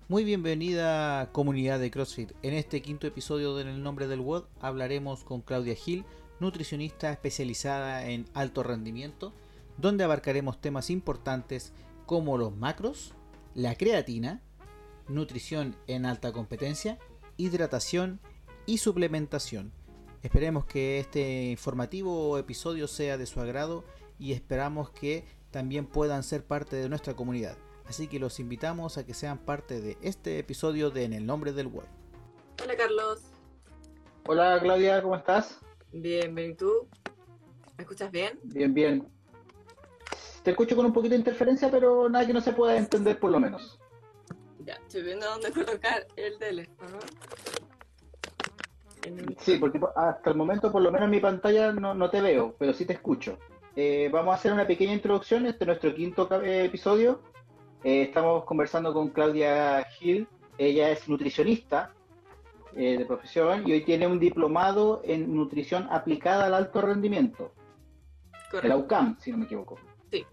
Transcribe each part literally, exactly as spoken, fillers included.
Muy bienvenida comunidad de CrossFit. En este quinto episodio de En el nombre del W O D hablaremos con Claudia Gil, nutricionista especializada en alto rendimiento, donde abarcaremos temas importantes como los macros, la creatina, nutrición en alta competencia, hidratación y suplementación. Esperemos que este informativo episodio sea de su agrado y esperamos que también puedan ser parte de nuestra comunidad. Así que los invitamos a que sean parte de este episodio de En el nombre del W O D. Hola Carlos. Hola Claudia, ¿cómo estás? Bien, bien, ¿y tú? ¿Me escuchas bien? Bien, bien. Te escucho con un poquito de interferencia, pero nada que no se pueda entender por lo menos. Ya, estoy viendo dónde colocar el teléfono. En un... Sí, porque hasta el momento por lo menos en mi pantalla no, no te veo, pero sí te escucho. Eh, vamos a hacer una pequeña introducción, este es nuestro quinto eh, episodio. Eh, estamos conversando con Claudia Gil, ella es nutricionista eh, de profesión y hoy tiene un diplomado en nutrición aplicada al alto rendimiento. Correcto. De la U C A M, si no me equivoco. Sí.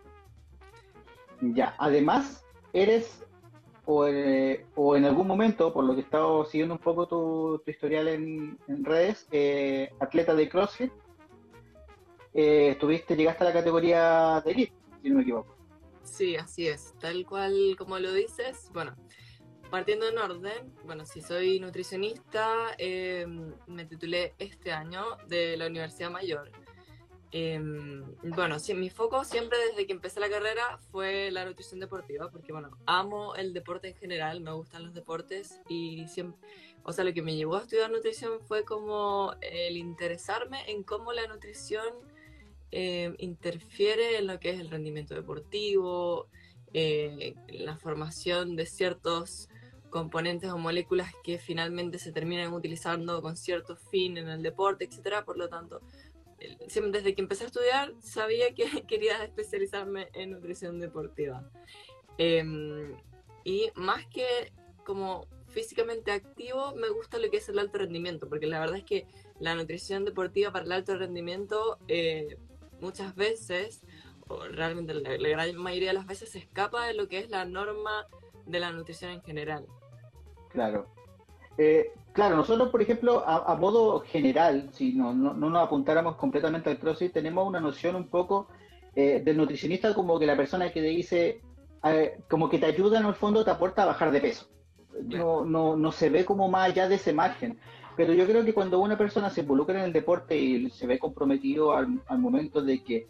Ya, además, eres, o, eh, o en algún momento, por lo que he estado siguiendo un poco tu, tu historial en, en redes, eh, atleta de CrossFit, eh, estuviste, llegaste a la categoría de Elite, si no me equivoco. Sí, así es. Tal cual como lo dices, bueno, partiendo en orden, bueno, si soy nutricionista, eh, me titulé este año de la Universidad Mayor. Eh, bueno, sí, mi foco siempre desde que empecé la carrera fue la nutrición deportiva, porque bueno, amo el deporte en general, me gustan los deportes y siempre, o sea, lo que me llevó a estudiar nutrición fue como el interesarme en cómo la nutrición eh, interfiere en lo que es el rendimiento deportivo, eh, la formación de ciertos componentes o moléculas que finalmente se terminan utilizando con cierto fin en el deporte, etcétera. Por lo tanto, desde que empecé a estudiar sabía que quería especializarme en nutrición deportiva. Eh, y más que como físicamente activo, me gusta lo que es el alto rendimiento, porque la verdad es que la nutrición deportiva para el alto rendimiento eh, muchas veces, o realmente la, la gran mayoría de las veces, se escapa de lo que es la norma de la nutrición en general. Claro. Eh, claro, nosotros, por ejemplo, a, a modo general, si no, no, no nos apuntáramos completamente al CrossFit, tenemos una noción un poco eh, del nutricionista como que la persona que te dice, eh, como que te ayuda en el fondo, te aporta a bajar de peso. No, no, no se ve como más allá de ese margen. Pero yo creo que cuando una persona se involucra en el deporte y se ve comprometido al, al momento de que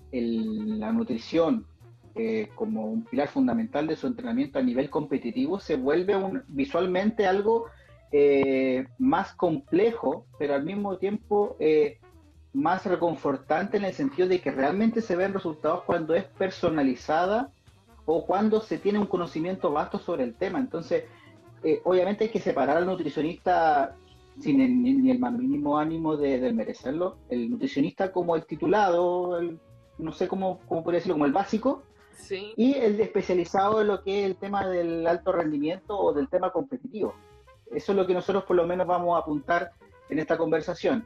el, la nutrición eh, como un pilar fundamental de su entrenamiento a nivel competitivo se vuelve un, visualmente algo eh, más complejo, pero al mismo tiempo eh, más reconfortante en el sentido de que realmente se ven resultados cuando es personalizada o cuando se tiene un conocimiento vasto sobre el tema. Entonces, eh, obviamente hay que separar al nutricionista sin el, ni el más mínimo ánimo de, de merecerlo. El nutricionista como el titulado, el, no sé cómo, cómo podría decirlo, como el básico, Sí. y el especializado en lo que es el tema del alto rendimiento o del tema competitivo. Eso es lo que nosotros por lo menos vamos a apuntar en esta conversación.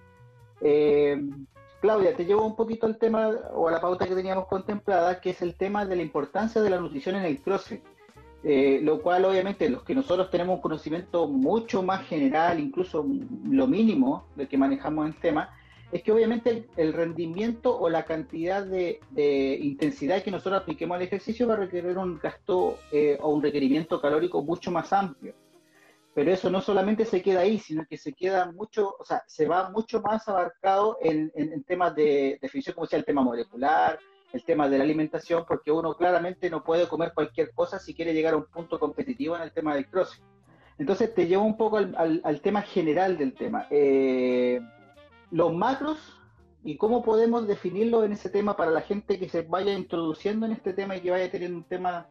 Eh, Claudia, te llevo un poquito al tema o a la pauta que teníamos contemplada, que es el tema de la importancia de la nutrición en el CrossFit. Eh, lo cual obviamente los que nosotros tenemos un conocimiento mucho más general, incluso lo mínimo de que manejamos el tema, es que obviamente el, el rendimiento o la cantidad de, de, intensidad que nosotros apliquemos al ejercicio va a requerir un gasto eh, o un requerimiento calórico mucho más amplio. Pero eso no solamente se queda ahí, sino que se queda mucho, o sea, se va mucho más abarcado en, en, en temas de definición, como sea el tema molecular, el tema de la alimentación, porque uno claramente no puede comer cualquier cosa si quiere llegar a un punto competitivo en el tema del CrossFit. Entonces te llevo un poco al, al, al tema general del tema. Eh, los macros y cómo podemos definirlo en ese tema para la gente que se vaya introduciendo en este tema y que vaya a tener un tema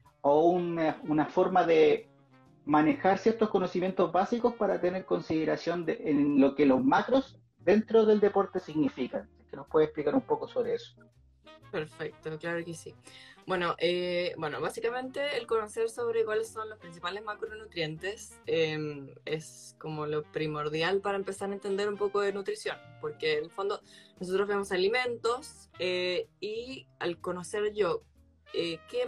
o una, una forma de manejar ciertos conocimientos básicos para tener consideración de, en lo que los macros dentro del deporte significan. ¿Que nos puede explicar un poco sobre eso? Perfecto, claro que sí. Bueno, eh, bueno, básicamente el conocer sobre cuáles son los principales macronutrientes eh, es como lo primordial para empezar a entender un poco de nutrición, porque en el fondo nosotros vemos alimentos eh, y al conocer yo eh, qué,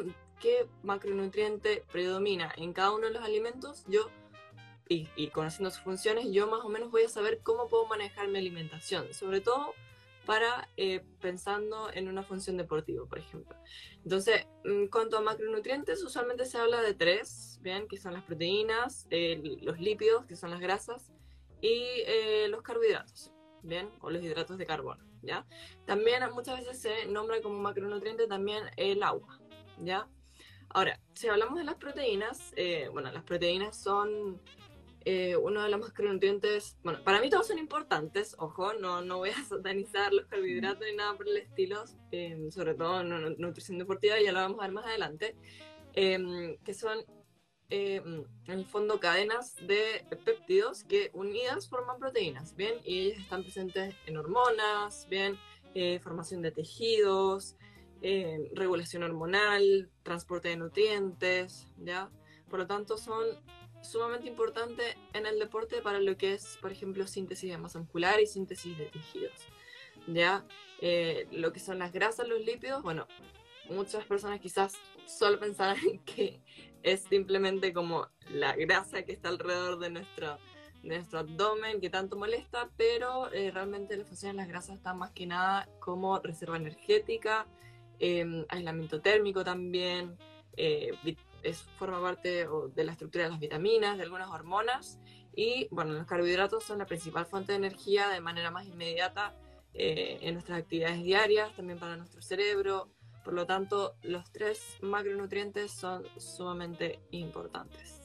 qué macronutriente predomina en cada uno de los alimentos, yo, y, y conociendo sus funciones, yo más o menos voy a saber cómo puedo manejar mi alimentación, sobre todo para eh, pensando en una función deportiva, por ejemplo. Entonces, en cuanto a macronutrientes, usualmente se habla de tres, ¿bien? Que son las proteínas, eh, los lípidos, que son las grasas, y eh, los carbohidratos, ¿bien? O los hidratos de carbono, ¿ya? También muchas veces se nombra como macronutriente también el agua, ¿ya? Ahora, si hablamos de las proteínas, eh, bueno, las proteínas son eh, uno de los macronutrientes, bueno, para mí todos son importantes, ojo, no, no voy a satanizar los carbohidratos ni nada por el estilo, eh, sobre todo en no, nutrición deportiva, ya lo vamos a ver más adelante, eh, que son eh, en el fondo cadenas de péptidos que unidas forman proteínas, ¿bien? Y ellas están presentes en hormonas, ¿bien? Eh, formación de tejidos, eh, regulación hormonal, transporte de nutrientes, ¿ya? Por lo tanto, son sumamente importantes en el deporte para lo que es, por ejemplo, síntesis de masa muscular y síntesis de tejidos, ¿ya? Eh, lo que son las grasas, los lípidos, bueno, muchas personas quizás solo pensarán que es simplemente como la grasa que está alrededor de nuestro, de nuestro abdomen que tanto molesta, pero eh, realmente la función de las grasas está más que nada como reserva energética, eh, aislamiento térmico también, eh, es, forma parte de la estructura de las vitaminas, de algunas hormonas, y bueno, los carbohidratos son la principal fuente de energía de manera más inmediata eh, en nuestras actividades diarias, también para nuestro cerebro. Por lo tanto, los tres macronutrientes son sumamente importantes.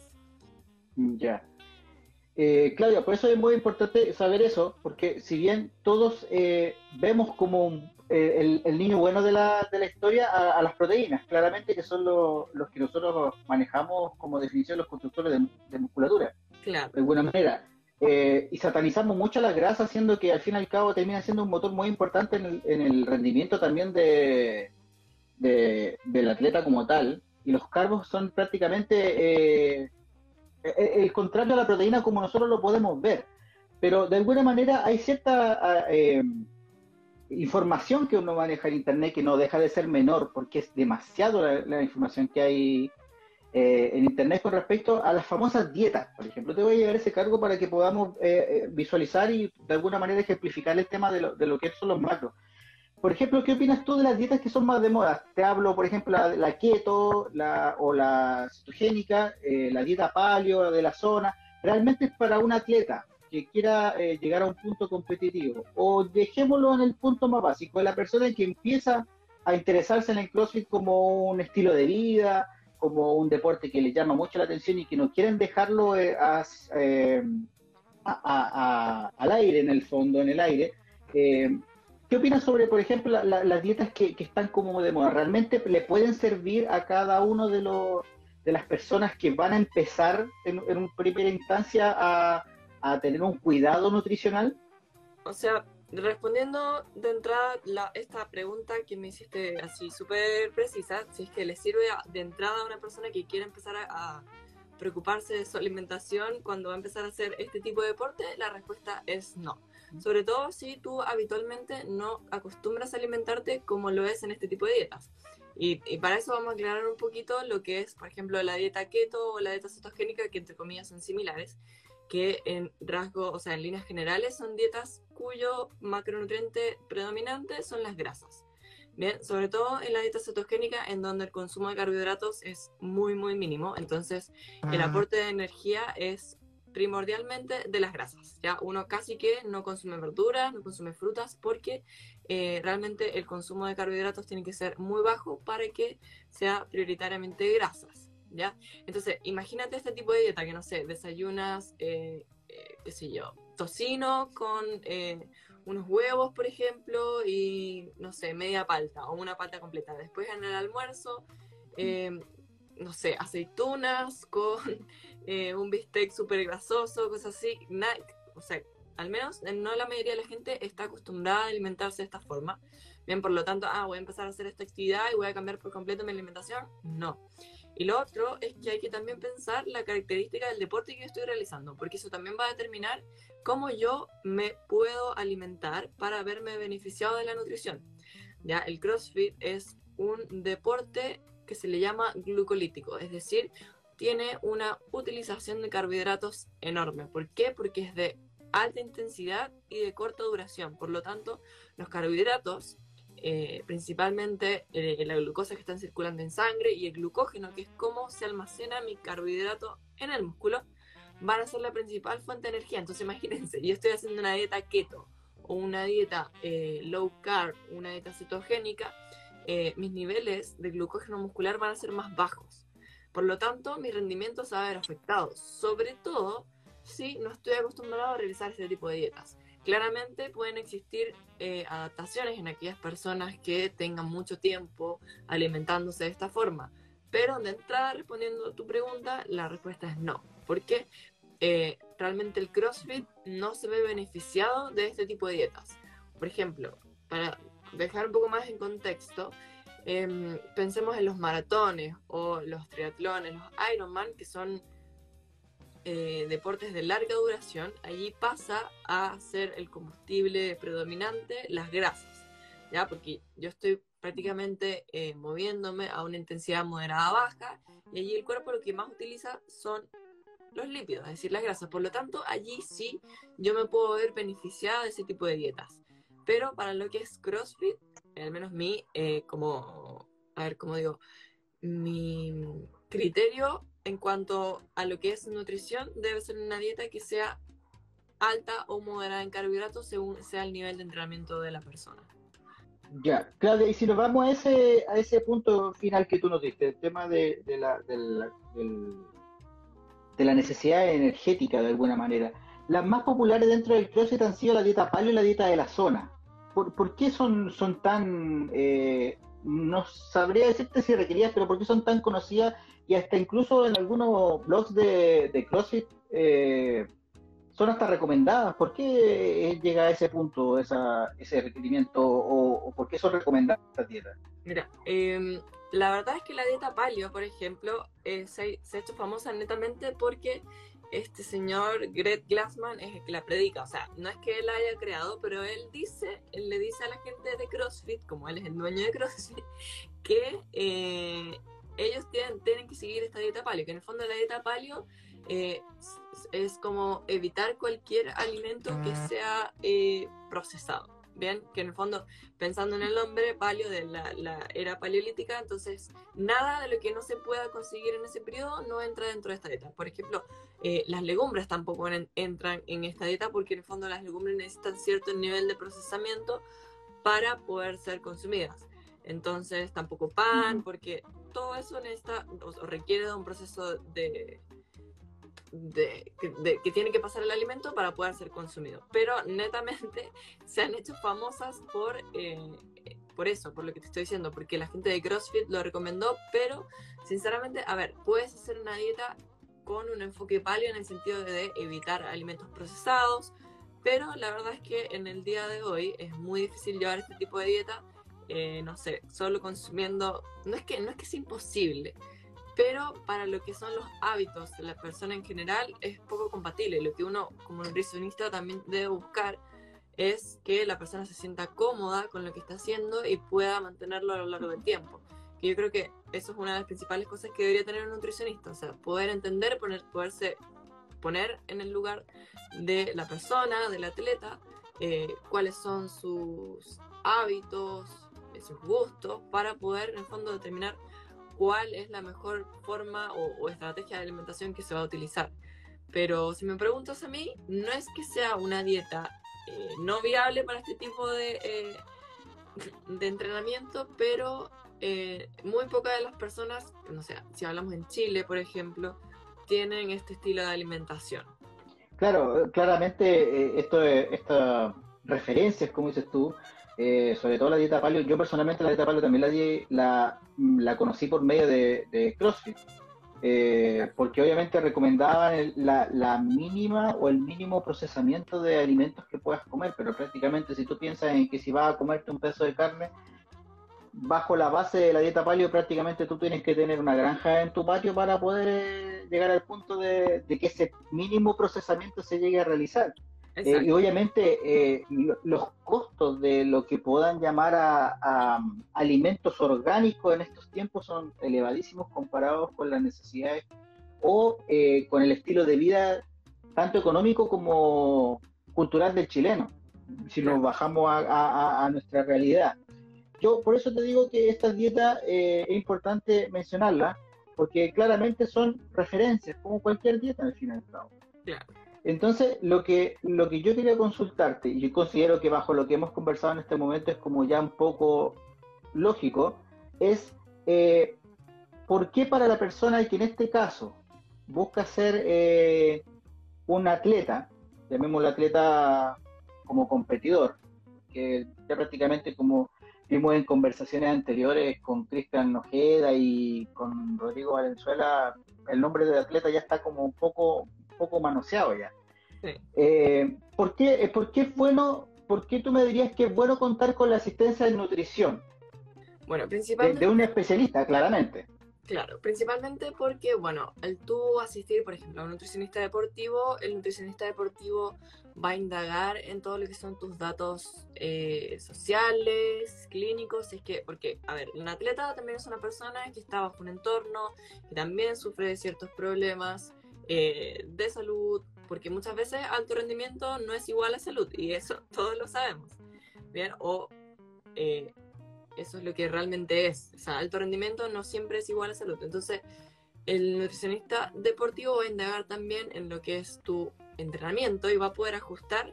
Ya. Eh, Claudia, por eso es muy importante saber eso, porque si bien todos eh, vemos como eh, el, el niño bueno de la, de la historia a, a las proteínas, claramente que son lo, los que nosotros manejamos como definición los constructores de, de musculatura, Claro. de alguna manera. Eh, y satanizamos mucho las grasas, siendo que al fin y al cabo termina siendo un motor muy importante en el, en el rendimiento también de, de, del atleta como tal, y los carbos son prácticamente eh, el contrario a la proteína como nosotros lo podemos ver, pero de alguna manera hay cierta eh, información que uno maneja en internet que no deja de ser menor, porque es demasiado la, la información que hay eh, en internet con respecto a las famosas dietas, por ejemplo. Te voy a llevar ese cargo para que podamos eh, visualizar y de alguna manera ejemplificar el tema de lo, de lo que son los macros. Por ejemplo, ¿qué opinas tú de las dietas que son más de moda? Te hablo, por ejemplo, la, la keto la, o la cetogénica, eh, la dieta paleo de la zona. ¿Realmente es para un atleta que quiera eh, llegar a un punto competitivo? O dejémoslo en el punto más básico, la persona que empieza a interesarse en el CrossFit como un estilo de vida, como un deporte que le llama mucho la atención y que no quieren dejarlo eh, a, eh, a, a, a, al aire, en el fondo, en el aire. Eh, ¿Qué opinas sobre, por ejemplo, la, la, las dietas que, que están como de moda? ¿Realmente le pueden servir a cada uno de los de las personas que van a empezar en, en una primera instancia a, a tener un cuidado nutricional? O sea, respondiendo de entrada la, esta pregunta que me hiciste así súper precisa, si es que le sirve de entrada a una persona que quiere empezar a, a preocuparse de su alimentación cuando va a empezar a hacer este tipo de deporte, la respuesta es no. Sobre todo si tú habitualmente no acostumbras a alimentarte como lo es en este tipo de dietas. Y, y para eso vamos a aclarar un poquito lo que es, por ejemplo, la dieta keto o la dieta cetogénica, que entre comillas son similares, que en rasgo, o sea, en líneas generales son dietas cuyo macronutriente predominante son las grasas. Bien, sobre todo en la dieta cetogénica, en donde el consumo de carbohidratos es muy, muy mínimo. Entonces, el aporte de energía es primordialmente de las grasas, ya uno casi que no consume verduras, no consume frutas, porque eh, realmente el consumo de carbohidratos tiene que ser muy bajo para que sea prioritariamente grasas, ya. Entonces imagínate este tipo de dieta que no sé, desayunas eh, eh, qué sé yo, tocino con eh, unos huevos, por ejemplo, y no sé, media palta o una palta completa. Después en el almuerzo eh, no sé, aceitunas con eh, un bistec súper grasoso, cosas así. Nada, o sea, al menos no la mayoría de la gente está acostumbrada a alimentarse de esta forma. Bien, por lo tanto, ah, voy a empezar a hacer esta actividad y voy a cambiar por completo mi alimentación. No. Y lo otro es que hay que también pensar la característica del deporte que yo estoy realizando, porque eso también va a determinar cómo yo me puedo alimentar para verme beneficiado de la nutrición. Ya, el CrossFit es un deporte que se le llama glucolítico, es decir, tiene una utilización de carbohidratos enorme. ¿Por qué? Porque es de alta intensidad y de corta duración. Por lo tanto, los carbohidratos, eh, principalmente eh, la glucosa que está circulando en sangre y el glucógeno, que es cómo se almacena mi carbohidrato en el músculo, van a ser la principal fuente de energía. Entonces imagínense, yo estoy haciendo una dieta keto o una dieta eh, low carb, una dieta cetogénica, eh, mis niveles de glucógeno muscular van a ser más bajos. Por lo tanto, mi rendimiento se va a ver afectado, sobre todo si no estoy acostumbrado a realizar este tipo de dietas. Claramente pueden existir eh, adaptaciones en aquellas personas que tengan mucho tiempo alimentándose de esta forma, pero de entrada, respondiendo a tu pregunta, la respuesta es no, porque eh, realmente el CrossFit no se ve beneficiado de este tipo de dietas. Por ejemplo, para dejar un poco más en contexto, eh, pensemos en los maratones o los triatlones, los Ironman, que son eh, deportes de larga duración. Allí pasa a ser el combustible predominante las grasas, ¿ya? Porque yo estoy prácticamente eh, moviéndome a una intensidad moderada baja, y allí el cuerpo lo que más utiliza son los lípidos, es decir, las grasas. Por lo tanto, allí sí yo me puedo ver beneficiada de ese tipo de dietas. Pero para lo que es CrossFit, al menos mi, eh, como, a ver, como digo, mi criterio en cuanto a lo que es nutrición debe ser una dieta que sea alta o moderada en carbohidratos según sea el nivel de entrenamiento de la persona. Ya, Claudia, y si nos vamos a ese, a ese punto final que tú nos diste, el tema de, de, la, de, la, del, de la necesidad energética de alguna manera, las más populares dentro del CrossFit han sido la dieta paleo y la dieta de la zona. ¿Por, por qué son, son tan, eh, no sabría decirte si requeridas, pero por qué son tan conocidas y hasta incluso en algunos blogs de, de CrossFit eh, son hasta recomendadas? ¿Por qué llega a ese punto esa, ese requerimiento o, o por qué son recomendadas estas dietas? Mira, eh, la verdad es que la dieta paleo, por ejemplo, eh, se, se ha hecho famosa netamente porque este señor Greg Glassman es el que la predica. O sea, no es que él la haya creado, pero él dice, él le dice a la gente de CrossFit, como él es el dueño de CrossFit, que eh, ellos tienen, tienen que seguir esta dieta paleo, que en el fondo la dieta paleo eh, es como evitar cualquier alimento que sea eh, procesado. Bien, que en el fondo, pensando en el nombre paleo de la, la era paleolítica, entonces nada de lo que no se pueda conseguir en ese periodo no entra dentro de esta dieta. Por ejemplo, eh, las legumbres tampoco en, entran en esta dieta, porque en el fondo las legumbres necesitan cierto nivel de procesamiento para poder ser consumidas. Entonces tampoco pan, porque todo eso necesita o requiere de un proceso de De, de, que tiene que pasar el alimento para poder ser consumido. Pero netamente se han hecho famosas por, eh, por eso, por lo que te estoy diciendo, porque la gente de CrossFit lo recomendó, pero sinceramente, a ver, puedes hacer una dieta con un enfoque paleo en el sentido de evitar alimentos procesados, pero la verdad es que en el día de hoy es muy difícil llevar este tipo de dieta, eh, no sé, solo consumiendo, no es que, no es que sea imposible, pero para lo que son los hábitos de la persona en general es poco compatible. Lo que uno como nutricionista también debe buscar es que la persona se sienta cómoda con lo que está haciendo y pueda mantenerlo a lo largo del tiempo. Que yo creo que eso es una de las principales cosas que debería tener un nutricionista, o sea, poder entender, poner, poderse poner en el lugar de la persona, del atleta, eh, cuáles son sus hábitos, sus gustos, para poder en el fondo determinar cuál es la mejor forma o, o estrategia de alimentación que se va a utilizar. Pero si me preguntas a mí, no es que sea una dieta eh, no viable para este tipo de, eh, de entrenamiento, pero eh, muy pocas de las personas, no sé, si hablamos en Chile, por ejemplo, tienen este estilo de alimentación. Claro, claramente eh, esto, estas referencias, como dices tú, Eh, sobre todo la dieta paleo. Yo personalmente la dieta paleo también la, di, la, la conocí por medio de, de CrossFit, eh, porque obviamente recomendaban el, la, la mínima o el mínimo procesamiento de alimentos que puedas comer, pero prácticamente si tú piensas en que si vas a comerte un pedazo de carne, bajo la base de la dieta paleo prácticamente tú tienes que tener una granja en tu patio para poder eh, llegar al punto de, de que ese mínimo procesamiento se llegue a realizar. Eh, y obviamente eh, lo, los costos de lo que puedan llamar a, a um, alimentos orgánicos en estos tiempos son elevadísimos comparados con las necesidades o eh, con el estilo de vida tanto económico como cultural del chileno, si nos bajamos a, a, a nuestra realidad. Yo por eso te digo que estas dietas eh, es importante mencionarlas, porque claramente son referencias, como cualquier dieta al fin y al cabo. Claro. Entonces, lo que, lo que yo quería consultarte, y yo considero que bajo lo que hemos conversado en este momento es como ya un poco lógico, es eh, ¿por qué para la persona que en este caso busca ser eh, un atleta, llamémoslo atleta como competidor, que ya prácticamente como vimos en conversaciones anteriores con Cristian Ojeda y con Rodrigo Valenzuela, el nombre de atleta ya está como un poco, un poco manoseado ya. Sí. Eh, ¿por qué, ¿Por qué es bueno, por qué tú me dirías que es bueno contar con la asistencia de nutrición? Bueno, De, principalmente... de un especialista, claramente. Claro, principalmente porque, bueno, al tú asistir, por ejemplo, a un nutricionista deportivo, el nutricionista deportivo va a indagar en todo lo que son tus datos eh, sociales, clínicos, es que, porque, a ver, un atleta también es una persona que está bajo un entorno, que también sufre de ciertos problemas eh, de salud, porque muchas veces alto rendimiento no es igual a salud, y eso todos lo sabemos, ¿bien? O... Eh, Eso es lo que realmente es. O sea, alto rendimiento no siempre es igual a salud. Entonces, el nutricionista deportivo va a indagar también en lo que es tu entrenamiento y va a poder ajustar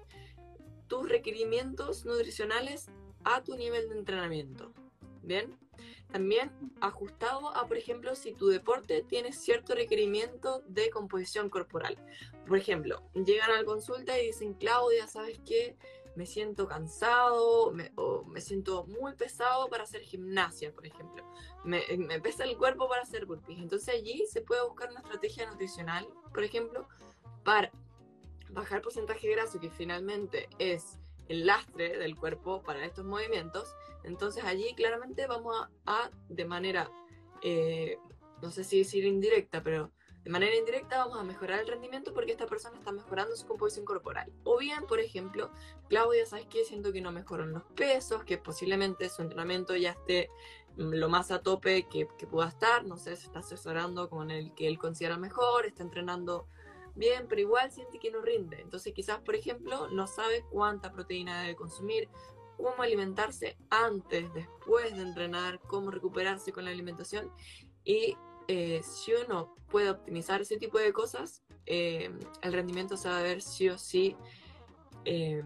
tus requerimientos nutricionales a tu nivel de entrenamiento. ¿Bien? También ajustado a, por ejemplo, si tu deporte tiene cierto requerimiento de composición corporal. Por ejemplo, llegan a la consulta y dicen, Claudia, ¿sabes qué? Me siento cansado me, o me siento muy pesado para hacer gimnasia, por ejemplo. Me, me pesa el cuerpo para hacer burpees. Entonces allí se puede buscar una estrategia nutricional, por ejemplo, para bajar porcentaje graso, que finalmente es el lastre del cuerpo para estos movimientos. Entonces allí claramente vamos a, a de manera, eh, no sé si decir indirecta, pero de manera indirecta vamos a mejorar el rendimiento porque esta persona está mejorando su composición corporal. O bien, por ejemplo, Claudia, ¿sabes qué? Siento que no mejoran los pesos, que posiblemente su entrenamiento ya esté lo más a tope que, que pueda estar, no sé, se está asesorando con el que él considera mejor, está entrenando bien, pero igual siente que no rinde. Entonces quizás, por ejemplo, no sabe cuánta proteína debe consumir, cómo alimentarse antes, después de entrenar, cómo recuperarse con la alimentación. Y eh, si uno puede optimizar ese tipo de cosas, eh, el rendimiento se va a ver sí o sí eh,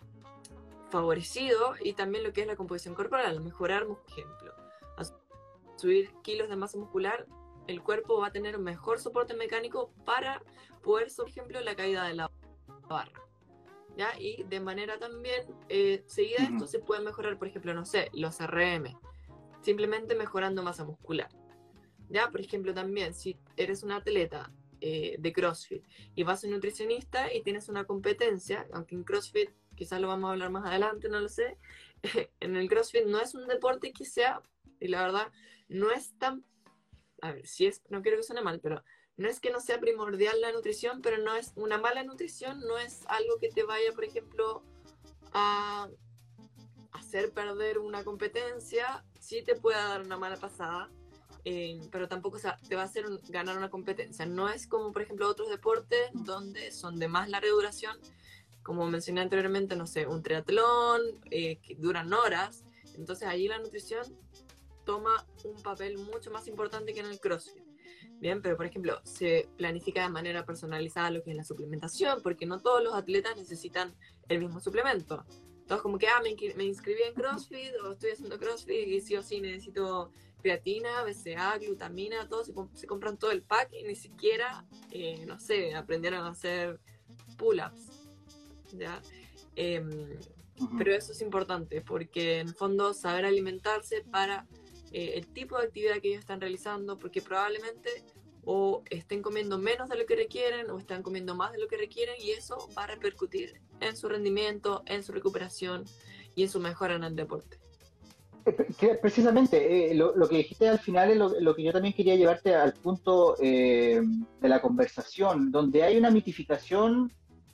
favorecido, y también lo que es la composición corporal, mejorar, por ejemplo, a subir kilos de masa muscular, el cuerpo va a tener un mejor soporte mecánico para poder, por ejemplo, la caída de la barra. ¿Ya? Y de manera también eh, seguida uh-huh. esto se puede mejorar, por ejemplo, no sé, los R M, simplemente mejorando masa muscular. ¿Ya? Por ejemplo, también si eres un atleta eh, de CrossFit y vas a un nutricionista y tienes una competencia, aunque en CrossFit quizás lo vamos a hablar más adelante, no lo sé, en el CrossFit no es un deporte que sea, y la verdad, no es tan, a ver, si es, no quiero que suene mal, pero no es que no sea primordial la nutrición, pero no es una mala nutrición, no es algo que te vaya, por ejemplo, a hacer perder una competencia. Sí te puede dar una mala pasada, eh, pero tampoco, o sea, te va a hacer un, ganar una competencia. No es como, por ejemplo, otros deportes donde son de más larga duración, como mencioné anteriormente, no sé, un triatlón, eh, que duran horas. Entonces allí la nutrición toma un papel mucho más importante que en el CrossFit. Bien, pero por ejemplo, se planifica de manera personalizada lo que es la suplementación, porque no todos los atletas necesitan el mismo suplemento. Entonces, como que, ah, me, me inscribí en CrossFit, o estoy haciendo CrossFit, y sí o sí necesito creatina, B C A, glutamina, todo, se, se compran todo el pack, y ni siquiera, eh, no sé, aprendieron a hacer pull-ups, ¿ya? Eh, uh-huh. Pero eso es importante, porque en el fondo saber alimentarse para Eh, el tipo de actividad que ellos están realizando, porque probablemente o estén comiendo menos de lo que requieren o están comiendo más de lo que requieren, y eso va a repercutir en su rendimiento, en su recuperación y en su mejora en el deporte. Precisamente, eh, lo, lo que dijiste al final es lo, lo que yo también quería llevarte al punto eh, de la conversación, donde hay una mitificación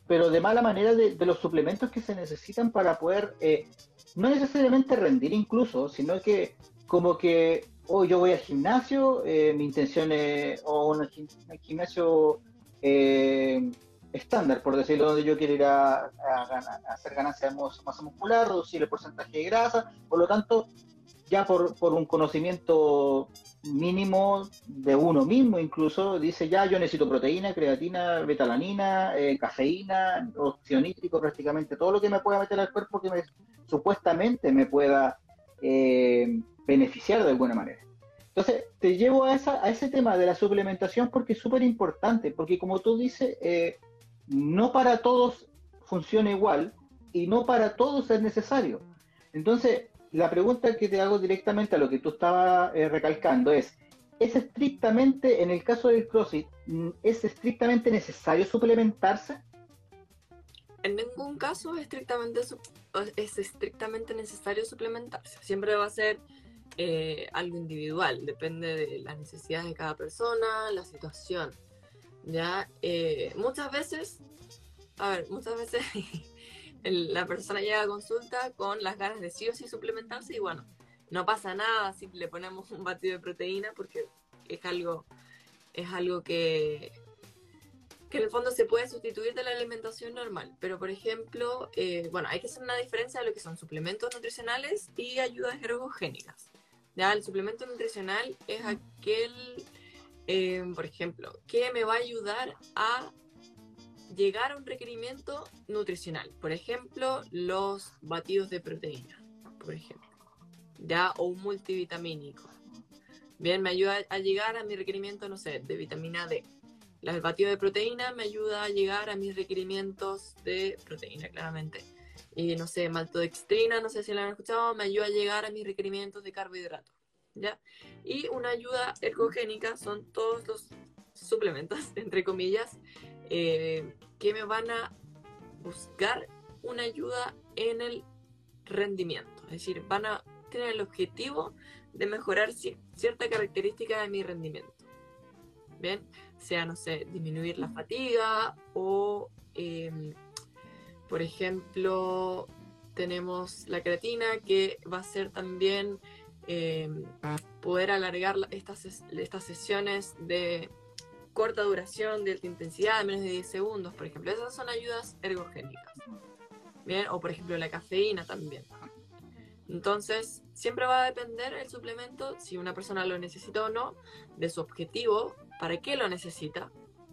pero de mala manera de, de los suplementos que se necesitan para poder, eh, no necesariamente rendir incluso, sino que como que, oh, yo voy al gimnasio, eh, mi intención es, o un, un gimnasio eh, estándar, por decirlo, donde yo quiero ir a, a, a hacer ganancia de masa muscular, reducir el porcentaje de grasa, por lo tanto, ya por, por un conocimiento mínimo de uno mismo incluso, dice ya yo necesito proteína, creatina, betalanina, eh, cafeína, óxido nítrico, prácticamente todo lo que me pueda meter al cuerpo que me, supuestamente me pueda eh, beneficiar de alguna manera. Entonces, te llevo a, esa, a ese tema de la suplementación porque es súper importante, porque como tú dices, eh, no para todos funciona igual y no para todos es necesario. Entonces, la pregunta que te hago directamente a lo que tú estabas eh, recalcando es, ¿es estrictamente, en el caso del CrossFit, es estrictamente necesario suplementarse? En ningún caso es estrictamente, es estrictamente necesario suplementarse. Siempre va a ser eh, algo individual, depende de las necesidades de cada persona, la situación. ¿Ya? Eh, muchas veces, a ver, muchas veces... la persona llega a consulta con las ganas de sí o sí suplementarse y bueno, no pasa nada si le ponemos un batido de proteína porque es algo, es algo que, que en el fondo se puede sustituir de la alimentación normal. Pero por ejemplo, eh, bueno, hay que hacer una diferencia de lo que son suplementos nutricionales y ayudas ergogénicas. ¿Ya? El suplemento nutricional es aquel, eh, por ejemplo, que me va a ayudar a llegar a un requerimiento nutricional, por ejemplo, los batidos de proteína, por ejemplo, ya, o un multivitamínico. Bien, me ayuda a llegar a mi requerimiento, no sé, de vitamina D. El batido de proteína me ayuda a llegar a mis requerimientos de proteína, claramente. Y no sé, maltodextrina, no sé si lo han escuchado, me ayuda a llegar a mis requerimientos de carbohidratos, ¿ya? Y una ayuda ergogénica son todos los suplementos, entre comillas, eh, que me van a buscar una ayuda en el rendimiento. Es decir, van a tener el objetivo de mejorar ci- cierta característica de mi rendimiento. Bien, sea, no sé, disminuir la fatiga o, eh, por ejemplo, tenemos la creatina que va a ser también eh, poder alargar estas, estas sesiones de corta duración, de alta intensidad, de menos de diez segundos, por ejemplo. Esas son ayudas ergogénicas. Bien, o por ejemplo la cafeína también. Entonces, siempre va a depender el suplemento, si una persona lo necesita o no, de su objetivo, para qué lo necesita.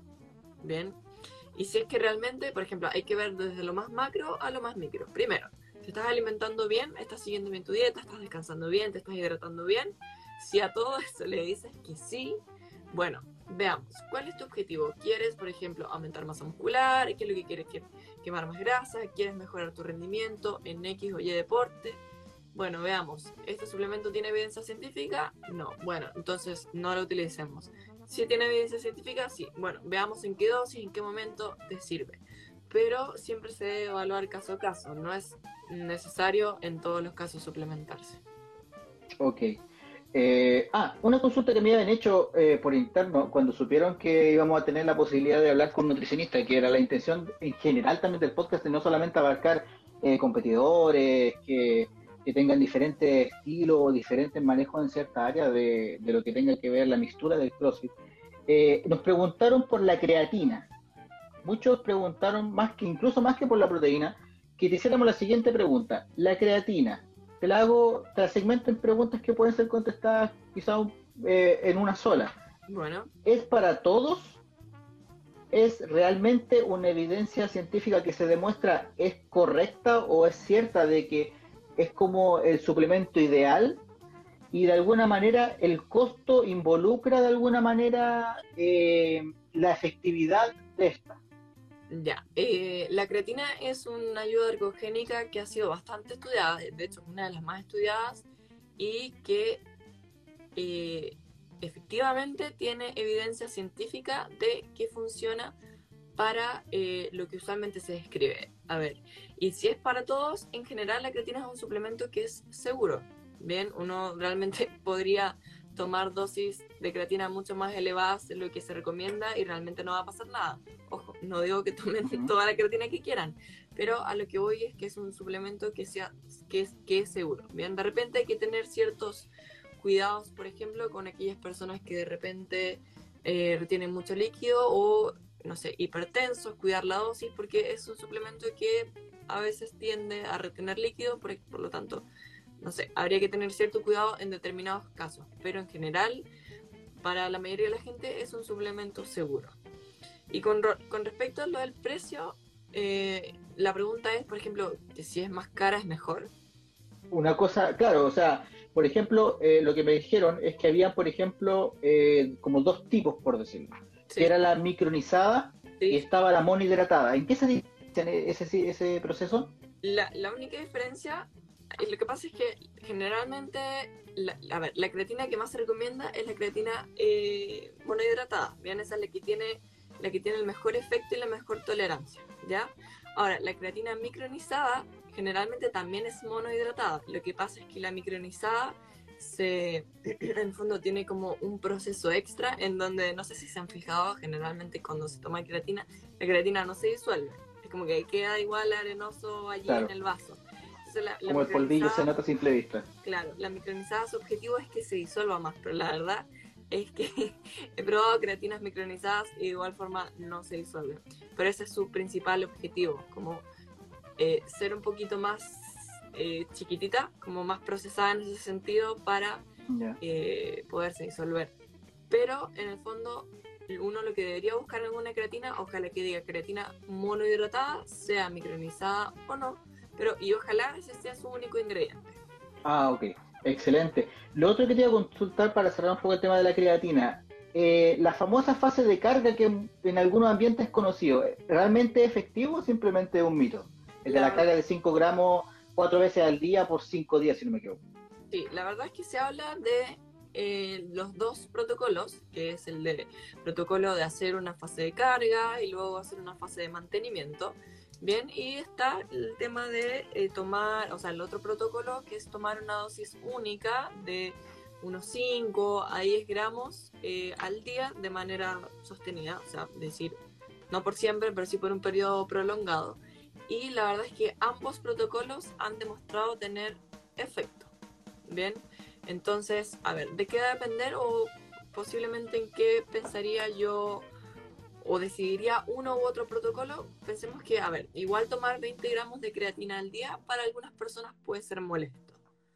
Bien, y si es que realmente, por ejemplo, hay que ver desde lo más macro a lo más micro. Primero, te estás alimentando bien, estás siguiendo bien tu dieta, estás descansando bien, te estás hidratando bien. Si a todo eso le dices que sí, bueno, veamos, ¿cuál es tu objetivo? ¿Quieres, por ejemplo, aumentar masa muscular? ¿Qué es lo que quieres? ¿Quemar más grasa? ¿Quieres mejorar tu rendimiento en X o Y deporte? Bueno, veamos, ¿este suplemento tiene evidencia científica? No, bueno, entonces no lo utilicemos. Si tiene evidencia científica, sí. Bueno, veamos en qué dosis, en qué momento te sirve. Pero siempre se debe evaluar caso a caso, no es necesario en todos los casos suplementarse. Ok. Eh, ah, una consulta que me habían hecho eh, por interno cuando supieron que íbamos a tener la posibilidad de hablar con un nutricionista, que era la intención en general también del podcast, de no solamente abarcar eh, competidores que, que tengan diferentes estilos o diferentes manejos en cierta área de, de lo que tenga que ver la mixtura del CrossFit. Eh, nos preguntaron por la creatina. Muchos preguntaron, más que incluso más que por la proteína, que te hiciéramos la siguiente pregunta. La creatina, te la hago, te la segmento en preguntas que pueden ser contestadas quizás eh, en una sola. Bueno. ¿Es para todos? ¿Es realmente una evidencia científica que se demuestra es correcta o es cierta de que es como el suplemento ideal? Y de alguna manera el costo involucra de alguna manera eh, la efectividad de esta. Ya, eh, la creatina es una ayuda ergogénica que ha sido bastante estudiada, de hecho es una de las más estudiadas y que eh, efectivamente tiene evidencia científica de que funciona para eh, lo que usualmente se describe. A ver, y si es para todos, en general la creatina es un suplemento que es seguro. Bien, uno realmente podría tomar dosis de creatina mucho más elevadas de lo que se recomienda y realmente no va a pasar nada. Ojo, no digo que tomen uh-huh. toda la creatina que quieran, pero a lo que voy es que es un suplemento que, sea, que, es, que es seguro. Bien, de repente hay que tener ciertos cuidados, por ejemplo, con aquellas personas que de repente eh, retienen mucho líquido o, no sé, hipertensos, cuidar la dosis, porque es un suplemento que a veces tiende a retener líquido, por, por lo tanto, no sé, habría que tener cierto cuidado en determinados casos, pero en general, para la mayoría de la gente es un suplemento seguro. Y con, con respecto a lo del precio, eh, la pregunta es, por ejemplo, que si es más cara es mejor. Una cosa, claro, o sea, por ejemplo, eh, lo que me dijeron es que había, por ejemplo, eh, como dos tipos, por decirlo, sí. que era la micronizada sí. y estaba la monohidratada. ¿En qué se dice ese, ese proceso? La, la única diferencia, lo que pasa es que generalmente, la, a ver, la creatina que más se recomienda es la creatina eh, monohidratada, bien, esa es la que tiene la que tiene el mejor efecto y la mejor tolerancia, ¿ya? Ahora, la creatina micronizada generalmente también es monohidratada. Lo que pasa es que la micronizada se, en el fondo tiene como un proceso extra en donde, no sé si se han fijado, generalmente cuando se toma creatina, la creatina no se disuelve. Es como que queda igual arenoso allí claro. en el vaso. Entonces, la, la como el polvillo se nota a simple vista. Claro, la micronizada su objetivo es que se disuelva más, pero la verdad es que he probado creatinas micronizadas y de igual forma no se disuelven. Pero ese es su principal objetivo, como eh, ser un poquito más eh, chiquitita, como más procesada en ese sentido para yeah. eh, poderse disolver. Pero en el fondo uno lo que debería buscar en una creatina, ojalá que diga creatina monohidratada, sea micronizada o no, pero y ojalá ese sea su único ingrediente. Ah, ok. Excelente. Lo otro que te iba a consultar para cerrar un poco el tema de la creatina, eh, la famosa fase de carga que en algunos ambientes es conocido, ¿realmente es efectivo o simplemente es un mito? El la... de la carga de cinco gramos cuatro veces al día por cinco días, si no me equivoco. Sí, la verdad es que se habla de eh, los dos protocolos, que es el de protocolo de hacer una fase de carga y luego hacer una fase de mantenimiento. Bien, y está el tema de eh, tomar, o sea, el otro protocolo que es tomar una dosis única de unos cinco a diez gramos eh, al día de manera sostenida, o sea, decir, no por siempre, pero sí por un periodo prolongado. Y la verdad es que ambos protocolos han demostrado tener efecto. Bien, entonces, a ver, ¿de qué va a depender o posiblemente en qué pensaría yo o decidiría uno u otro protocolo? Pensemos que, a ver, igual tomar veinte gramos de creatina al día para algunas personas puede ser molesto.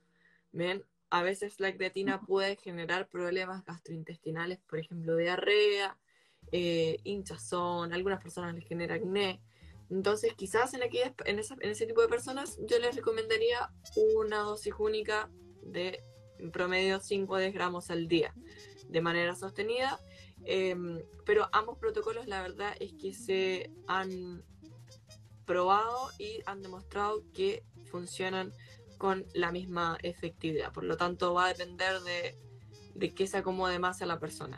Bien, a veces la creatina puede generar problemas gastrointestinales, por ejemplo, diarrea, eh, hinchazón, a algunas personas les genera acné. Entonces, quizás en, aquellas, en, esa, en ese tipo de personas yo les recomendaría una dosis única de en promedio cinco a diez gramos al día, de manera sostenida. Eh, pero ambos protocolos la verdad es que se han probado y han demostrado que funcionan con la misma efectividad, por lo tanto va a depender de, de qué se acomode más a la persona.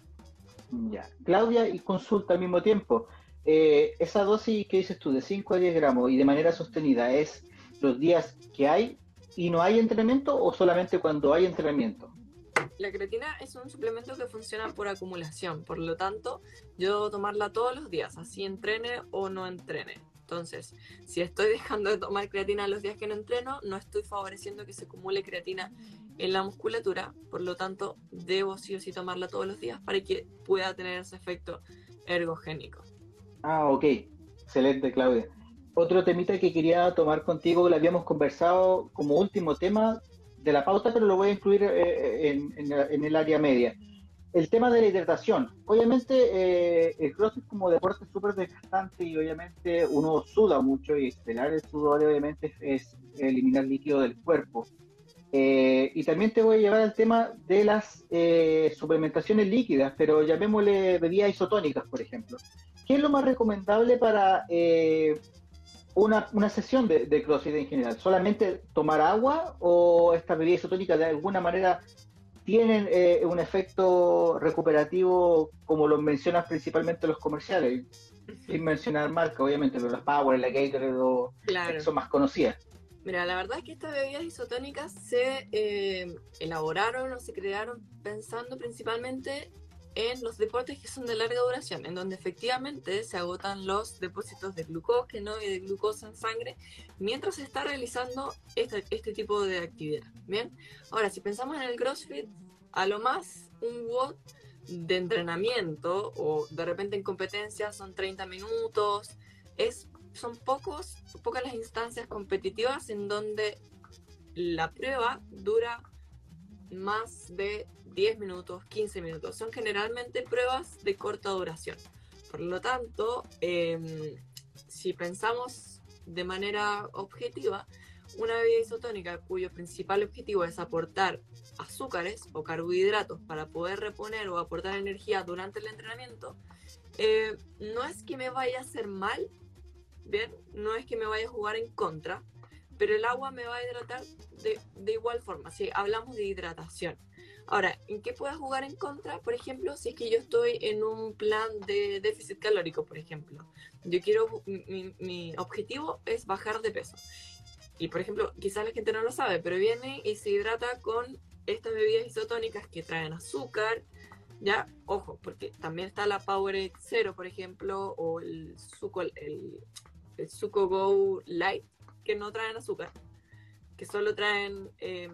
Ya, Claudia, y consulta al mismo tiempo, eh, esa dosis que dices tú de cinco a diez gramos y de manera sostenida, ¿es los días que hay y no hay entrenamiento o solamente cuando hay entrenamiento? La creatina es un suplemento que funciona por acumulación, por lo tanto, yo debo tomarla todos los días, así entrene o no entrene. Entonces, si estoy dejando de tomar creatina los días que no entreno, no estoy favoreciendo que se acumule creatina en la musculatura, por lo tanto, debo sí o sí tomarla todos los días para que pueda tener ese efecto ergogénico. Ah, ok. Excelente, Claudia. Otro temita que quería tomar contigo, que lo habíamos conversado como último tema de la pauta, pero lo voy a incluir eh, en, en, en el área media. El tema de la hidratación. Obviamente eh, el CrossFit como deporte es súper desgastante y obviamente uno suda mucho y expelar el sudor obviamente es, es eliminar líquido del cuerpo. Eh, y también te voy a llevar al tema de las eh, suplementaciones líquidas, pero llamémosle bebidas isotónicas, por ejemplo. ¿Qué es lo más recomendable para eh, una, una sesión de, de CrossFit en general? ¿Solamente tomar agua o estas bebidas isotónicas de alguna manera tienen eh, un efecto recuperativo como lo mencionan principalmente los comerciales? Sin mencionar marca, obviamente, pero las Power, la Gatorade o claro. son más conocidas. Mira, la verdad es que estas bebidas isotónicas se eh, elaboraron o se crearon pensando principalmente en los deportes que son de larga duración, en donde efectivamente se agotan los depósitos de glucógeno y de glucosa en sangre mientras se está realizando este, este tipo de actividad. Bien, ahora si pensamos en el CrossFit, a lo más un W O D de entrenamiento o de repente en competencia son treinta minutos, es, son pocos, pocas las instancias competitivas en donde la prueba dura más de diez minutos, quince minutos. Son generalmente pruebas de corta duración. Por lo tanto, eh, si pensamos de manera objetiva, una bebida isotónica cuyo principal objetivo es aportar azúcares o carbohidratos para poder reponer o aportar energía durante el entrenamiento, eh, no es que me vaya a hacer mal, bien, no es que me vaya a jugar en contra, pero el agua me va a hidratar de, de igual forma, si hablamos de hidratación. Ahora, ¿en qué puedo jugar en contra? Por ejemplo, si es que yo estoy en un plan de déficit calórico, por ejemplo. Yo quiero, mi, mi objetivo es bajar de peso. Y, por ejemplo, quizás la gente no lo sabe, pero viene y se hidrata con estas bebidas isotónicas que traen azúcar, ¿ya? Ojo, porque también está la Powerade Zero, por ejemplo, o el Suco, el, el Suco Go Light, que no traen azúcar, que solo traen eh,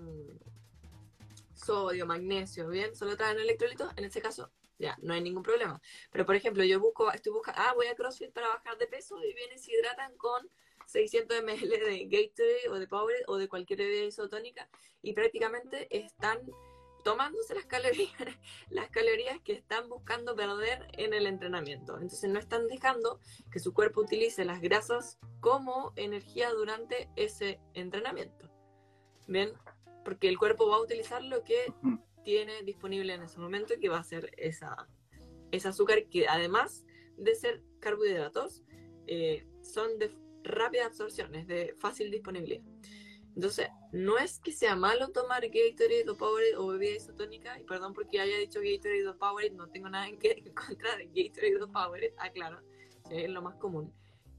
sodio, magnesio, ¿bien? Solo traen electrolitos, en ese caso ya, no hay ningún problema. Pero, por ejemplo, yo busco, estoy buscando, ah, voy a CrossFit para bajar de peso y vienen y se hidratan con seiscientos mililitros de Gatorade o de Powerade o de cualquier bebida isotónica y prácticamente están tomándose las calorías, las calorías que están buscando perder en el entrenamiento. Entonces no están dejando que su cuerpo utilice las grasas como energía durante ese entrenamiento. Bien, porque el cuerpo va a utilizar lo que tiene disponible en ese momento, que va a ser esa, ese azúcar que además de ser carbohidratos, eh, son de rápida absorción, es de fácil disponibilidad. Entonces, no es que sea malo tomar Gatorade o Powerade o bebida isotónica, y perdón porque haya dicho Gatorade o Powerade, no tengo nada en, que, en contra de Gatorade o Powerade, aclaro, es lo más común.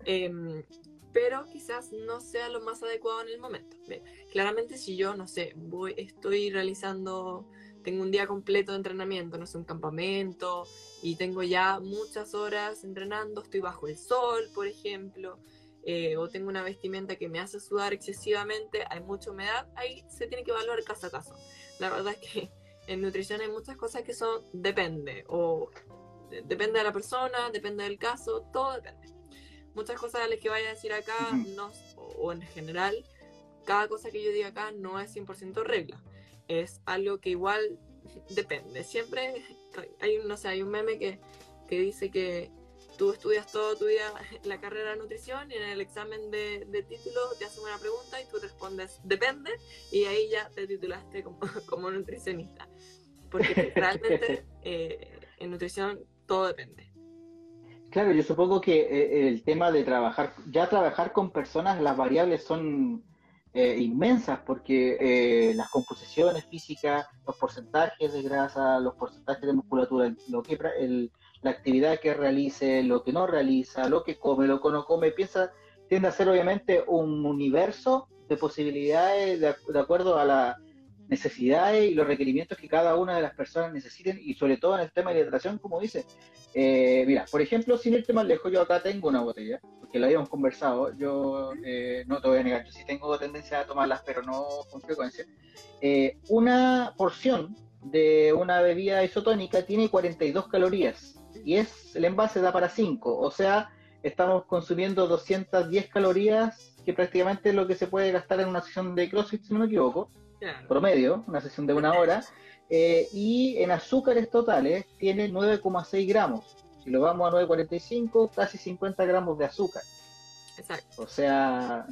Eh, pero quizás no sea lo más adecuado en el momento. Bien, claramente si yo, no sé, voy, estoy realizando, tengo un día completo de entrenamiento, no sé, un campamento, y tengo ya muchas horas entrenando, estoy bajo el sol, por ejemplo, Eh, o tengo una vestimenta que me hace sudar excesivamente, hay mucha humedad, ahí se tiene que evaluar caso a caso. La verdad es que en nutrición hay muchas cosas que son depende, o de, depende de la persona, depende del caso, todo depende. Muchas cosas de las que vaya a decir acá, no, o, o en general, cada cosa que yo diga acá no es cien por ciento regla, es algo que igual depende. Siempre hay, no sé, hay un meme que, que dice que tú estudias toda tu vida la carrera de nutrición y en el examen de, de título te hacen una pregunta y tú respondes depende y ahí ya te titulaste como, como nutricionista. Porque realmente eh, en nutrición todo depende. Claro, yo supongo que eh, el tema de trabajar, ya trabajar con personas, las variables son eh, inmensas porque eh, las composiciones físicas, los porcentajes de grasa, los porcentajes de musculatura, lo que el, la actividad que realice, lo que no realiza, lo que come, lo que no come, piensa, tiende a ser obviamente un universo de posibilidades de, de acuerdo a las necesidades y los requerimientos que cada una de las personas necesiten y sobre todo en el tema de hidratación, como dice. Eh, mira, por ejemplo, sin irte más lejos, yo acá tengo una botella, porque lo habíamos conversado, yo eh, no te voy a negar, yo sí tengo tendencia a tomarlas, pero no con frecuencia. Eh, una porción de una bebida isotónica tiene cuarenta y dos calorías, y es el envase da para cinco, o sea, estamos consumiendo doscientas diez calorías, que prácticamente es lo que se puede gastar en una sesión de CrossFit, si no me equivoco, claro. Promedio, una sesión de una hora. Eh, y en azúcares totales tiene nueve coma seis gramos. Si lo vamos a nueve coma cuarenta y cinco, casi cincuenta gramos de azúcar. Exacto. O sea,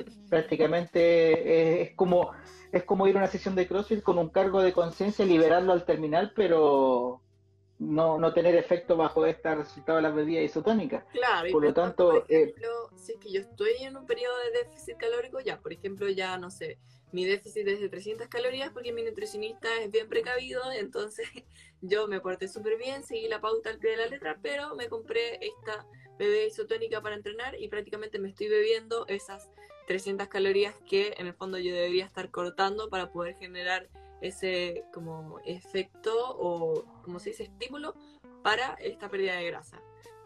prácticamente es, es, como, es como ir a una sesión de CrossFit con un cargo de conciencia, liberarlo al terminal, pero no, no tener efecto bajo este resultado de las bebidas isotónicas. Claro, por y lo tanto, por ejemplo, eh, si es que yo estoy en un periodo de déficit calórico, ya, por ejemplo, ya no sé, mi déficit es de trescientas calorías porque mi nutricionista es bien precavido, entonces yo me porté súper bien, seguí la pauta al pie de la letra, pero me compré esta bebida isotónica para entrenar y prácticamente me estoy bebiendo esas trescientas calorías que en el fondo yo debería estar cortando para poder generar ese como efecto o, como se dice, estímulo para esta pérdida de grasa.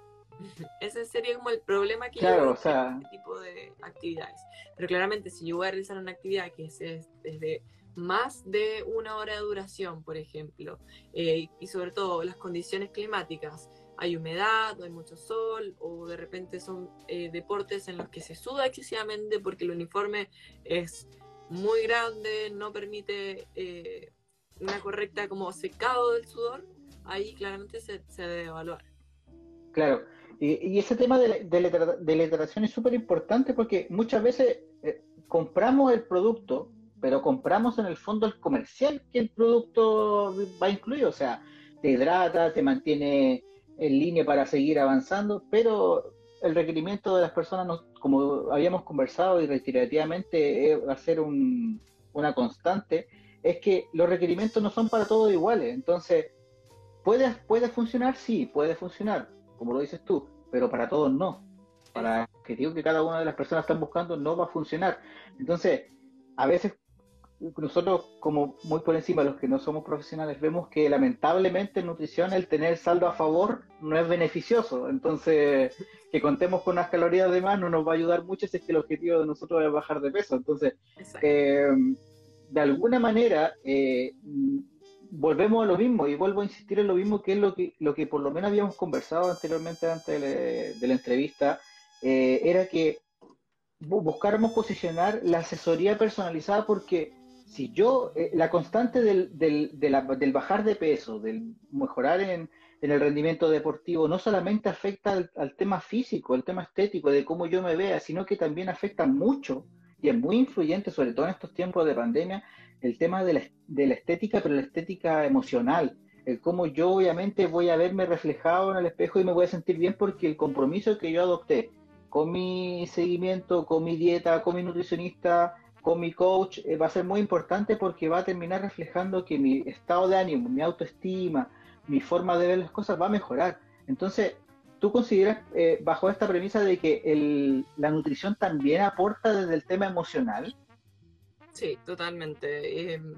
Ese sería como el problema que claro, yo veo o sea, en este tipo de actividades. Pero claramente, si yo voy a realizar una actividad que es, es desde más de una hora de duración, por ejemplo, eh, y sobre todo las condiciones climáticas, hay humedad, o hay mucho sol, o de repente son eh, deportes en los que se suda excesivamente porque el uniforme es muy grande, no permite eh, una correcta como secado del sudor, ahí claramente se, se debe evaluar. claro. Y, y ese tema de, la- de, la- de la hidratación es súper importante porque muchas veces eh, compramos el producto, pero compramos en el fondo el comercial que el producto va a incluir. O sea, te hidrata, te mantiene en línea para seguir avanzando, pero el requerimiento de las personas, no- como habíamos conversado y reiterativamente eh, va a ser un- una constante, es que los requerimientos no son para todos iguales. Entonces, ¿puede, puede funcionar? Sí, puede funcionar, como lo dices tú, pero para todos no. Para el objetivo que cada una de las personas están buscando no va a funcionar. Entonces, a veces nosotros, como muy por encima, los que no somos profesionales, vemos que lamentablemente en nutrición el tener saldo a favor no es beneficioso. Entonces, que contemos con unas calorías de más no nos va a ayudar mucho si es que el objetivo de nosotros es bajar de peso. Entonces, Exacto. eh, de alguna manera, eh, volvemos a lo mismo y vuelvo a insistir en lo mismo que es lo que, lo que por lo menos habíamos conversado anteriormente antes de la, de la entrevista, eh, era que buscáramos posicionar la asesoría personalizada porque si yo, eh, la constante del, del, de la, del bajar de peso, del mejorar en, en, el rendimiento deportivo, no solamente afecta al, al tema físico, al tema estético, de cómo yo me vea, sino que también afecta mucho y es muy influyente, sobre todo en estos tiempos de pandemia, el tema de la, de la estética, pero la estética emocional. El cómo yo obviamente voy a verme reflejado en el espejo y me voy a sentir bien porque el compromiso que yo adopté con mi seguimiento, con mi dieta, con mi nutricionista, con mi coach, eh, va a ser muy importante porque va a terminar reflejando que mi estado de ánimo, mi autoestima, mi forma de ver las cosas va a mejorar. Entonces, ¿tú consideras eh, bajo esta premisa de que el, la nutrición también aporta desde el tema emocional? Sí, totalmente. Eh,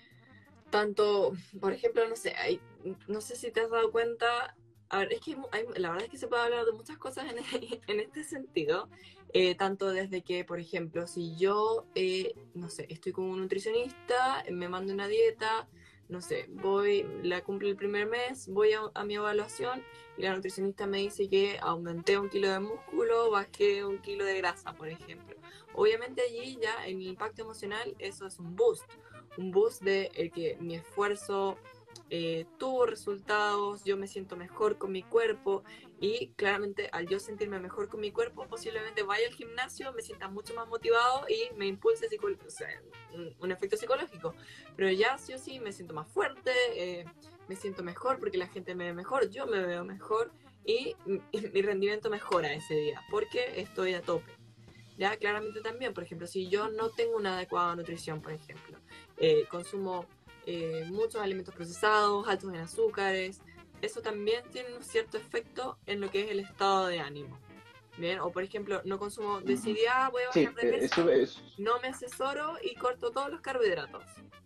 tanto, por ejemplo, no sé, hay, no sé si te has dado cuenta, a ver, es que hay, la verdad es que se puede hablar de muchas cosas en, en este sentido, eh, tanto desde que, por ejemplo, si yo, eh, no sé, estoy con un nutricionista, me mando una dieta, no sé, voy, la cumplo el primer mes, voy a, a mi evaluación y la nutricionista me dice que aumenté un kilo de músculo, bajé un kilo de grasa, por ejemplo. Obviamente allí ya en el impacto emocional eso es un boost, un boost de eh, que mi esfuerzo eh, tuvo resultados, yo me siento mejor con mi cuerpo y claramente al yo sentirme mejor con mi cuerpo posiblemente vaya al gimnasio, me sienta mucho más motivado y me impulse o sea, un, un efecto psicológico, pero ya sí o sí me siento más fuerte, eh, me siento mejor porque la gente me ve mejor, yo me veo mejor y, y mi rendimiento mejora ese día porque estoy a tope. Ya, claramente también, por ejemplo, si yo no tengo una adecuada nutrición, por ejemplo, eh, consumo eh, muchos alimentos procesados, altos en azúcares, eso también tiene un cierto efecto en lo que es el estado de ánimo. Bien, o por ejemplo, no consumo, decidí, ah, voy a bajar Sí, de eh, peso, eso es. no me asesoro y corto todos los carbohidratos.